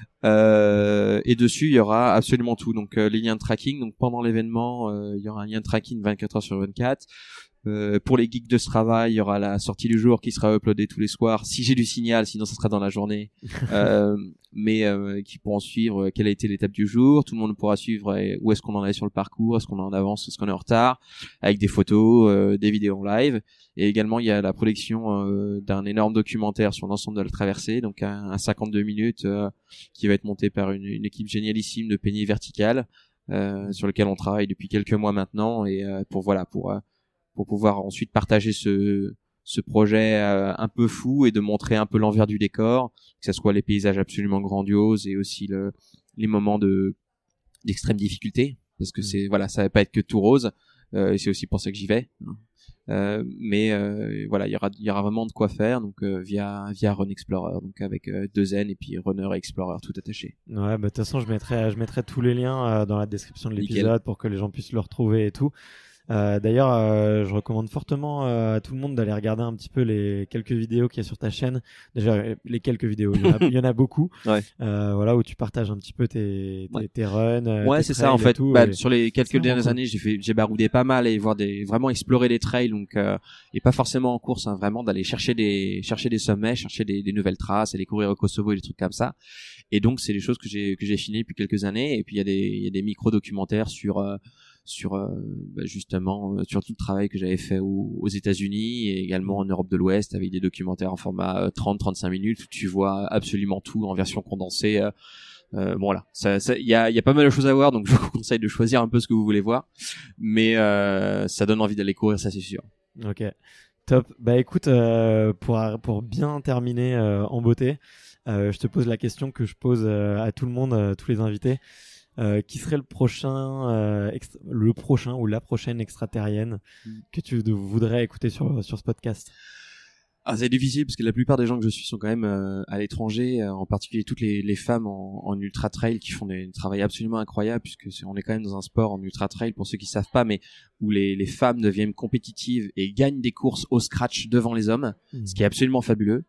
Euh, et dessus il y aura absolument tout, donc euh, les liens de tracking. Donc pendant l'événement, euh, il y aura un lien de tracking vingt-quatre heures sur vingt-quatre. Euh, pour les geeks de ce travail, il y aura la sortie du jour qui sera uploadée tous les soirs. Si j'ai du signal, sinon ça sera dans la journée. euh, mais euh, qui pourront suivre quelle a été l'étape du jour. Tout le monde pourra suivre euh, où est-ce qu'on en est sur le parcours, est-ce qu'on est en avance, est-ce qu'on est en retard, avec des photos, euh, des vidéos en live. Et également, il y a la production euh, d'un énorme documentaire sur l'ensemble de la traversée, donc un, un cinquante-deux minutes euh, qui va être monté par une, une équipe génialissime de Peigné Vertical, euh, sur lequel on travaille depuis quelques mois maintenant, et euh, pour voilà pour euh, pour pouvoir ensuite partager ce ce projet euh, un peu fou et de montrer un peu l'envers du décor, que ce soit les paysages absolument grandioses et aussi le les moments de d'extrême difficulté, parce que c'est voilà, ça va pas être que tout rose, euh, et c'est aussi pour ça que j'y vais. Euh, mais euh, voilà, il y aura il y aura vraiment de quoi faire, donc euh, via via Run Explorer, donc avec euh, deux N et puis Runner et Explorer tout attaché. Ouais, bah de toute façon, je mettrai je mettrai tous les liens euh, dans la description de l'épisode. Nickel. Pour que les gens puissent le retrouver et tout. Euh, d'ailleurs, euh, je recommande fortement euh, à tout le monde d'aller regarder un petit peu les quelques vidéos qu'il y a sur ta chaîne. Déjà, les quelques vidéos, il y en a, il y en a beaucoup. Ouais. Euh, voilà, où tu partages un petit peu tes tes, ouais. tes runs. Ouais, tes c'est ça en fait. Tout, bah, et... sur les quelques dernières cool. années, j'ai fait, j'ai baroudé pas mal et voir des, vraiment explorer des trails, donc euh, et pas forcément en course, hein, vraiment d'aller chercher des, chercher des sommets, chercher des, des nouvelles traces, aller courir au Kosovo et des trucs comme ça. Et donc, c'est des choses que j'ai que j'ai fini depuis quelques années. Et puis il y a des, il y a des micro documentaires sur euh, sur euh, bah justement euh, sur tout le travail que j'avais fait aux, aux États-Unis et également en Europe de l'Ouest, avec des documentaires en format euh, trente à trente-cinq minutes où tu vois absolument tout en version condensée. Euh, euh, bon voilà, ça, ça, y a, y a pas mal de choses à voir, donc je vous conseille de choisir un peu ce que vous voulez voir, mais euh, ça donne envie d'aller courir, ça c'est sûr. Ok, top. Bah écoute, euh, pour pour bien terminer euh, en beauté, euh, je te pose la question que je pose euh, à tout le monde, euh, tous les invités. Euh, qui serait le prochain, euh, extra- le prochain ou la prochaine extraterrienne mmh. que tu de- voudrais écouter sur sur ce podcast? Ah, c'est difficile parce que la plupart des gens que je suis sont quand même euh, à l'étranger, euh, en particulier toutes les, les femmes en, en ultra trail qui font des, un travail absolument incroyable, puisque c'est, on est quand même dans un sport en ultra trail, pour ceux qui savent pas, mais où les, les femmes deviennent compétitives et gagnent des courses au scratch devant les hommes, mmh. ce qui est absolument fabuleux.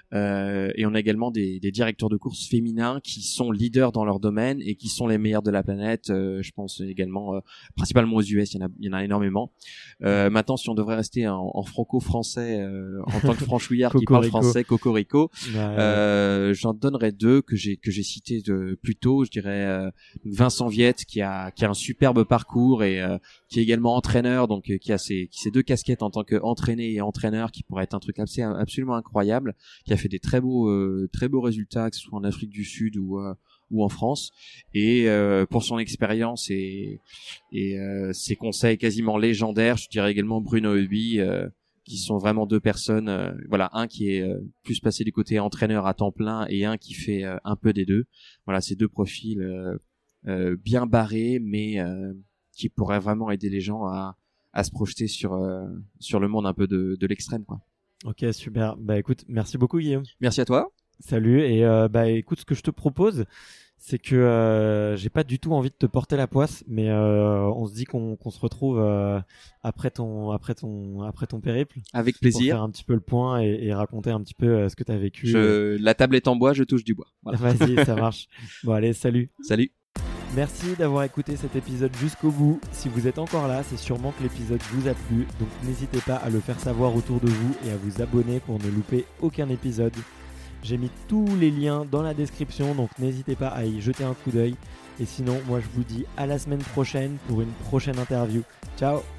Euh, et on a également des, des directeurs de course féminins qui sont leaders dans leur domaine et qui sont les meilleurs de la planète. Euh, je pense également, euh, principalement aux U S, il y en a, il y en a énormément. Euh, maintenant, si on devrait rester en, en franco-français, euh, en tant que franchouillard qui parle français, cocorico, ouais, euh, ouais. j'en donnerais deux que j'ai que j'ai cités de plus tôt. Je dirais euh, Vincent Viette qui a qui a un superbe parcours et euh, qui est également entraîneur, donc euh, qui a ses qui ses deux casquettes en tant qu'entraîné et entraîneur, qui pourrait être un truc absolument, absolument incroyable, qui a fait des très beaux euh, très beaux résultats, que ce soit en Afrique du Sud ou euh, ou en France, et euh, pour son expérience et et euh, ses conseils quasiment légendaires, je dirais également Bruno Hubi, euh, qui sont vraiment deux personnes, euh, voilà, un qui est euh, plus passé du côté entraîneur à temps plein et un qui fait euh, un peu des deux. Voilà, ces deux profils euh, euh, bien barrés, mais euh, qui pourraient vraiment aider les gens à à se projeter sur euh, sur le monde un peu de de l'extrême, quoi. Ok, super. Bah écoute, merci beaucoup Guillaume. Merci à toi. Salut. Et euh, bah écoute, ce que je te propose, c'est que euh, j'ai pas du tout envie de te porter la poisse, mais euh, on se dit qu'on, qu'on se retrouve euh, après ton après ton après ton périple. Avec Pour plaisir. faire un petit peu le point et, et raconter un petit peu euh, ce que t'as vécu. Je... La table est en bois, je touche du bois. Voilà. Vas-y, ça marche. Bon allez, salut. Salut. Merci d'avoir écouté cet épisode jusqu'au bout. Si vous êtes encore là, c'est sûrement que l'épisode vous a plu, donc n'hésitez pas à le faire savoir autour de vous et à vous abonner pour ne louper aucun épisode. J'ai mis tous les liens dans la description, donc n'hésitez pas à y jeter un coup d'œil. Et sinon, moi je vous dis à la semaine prochaine pour une prochaine interview. Ciao!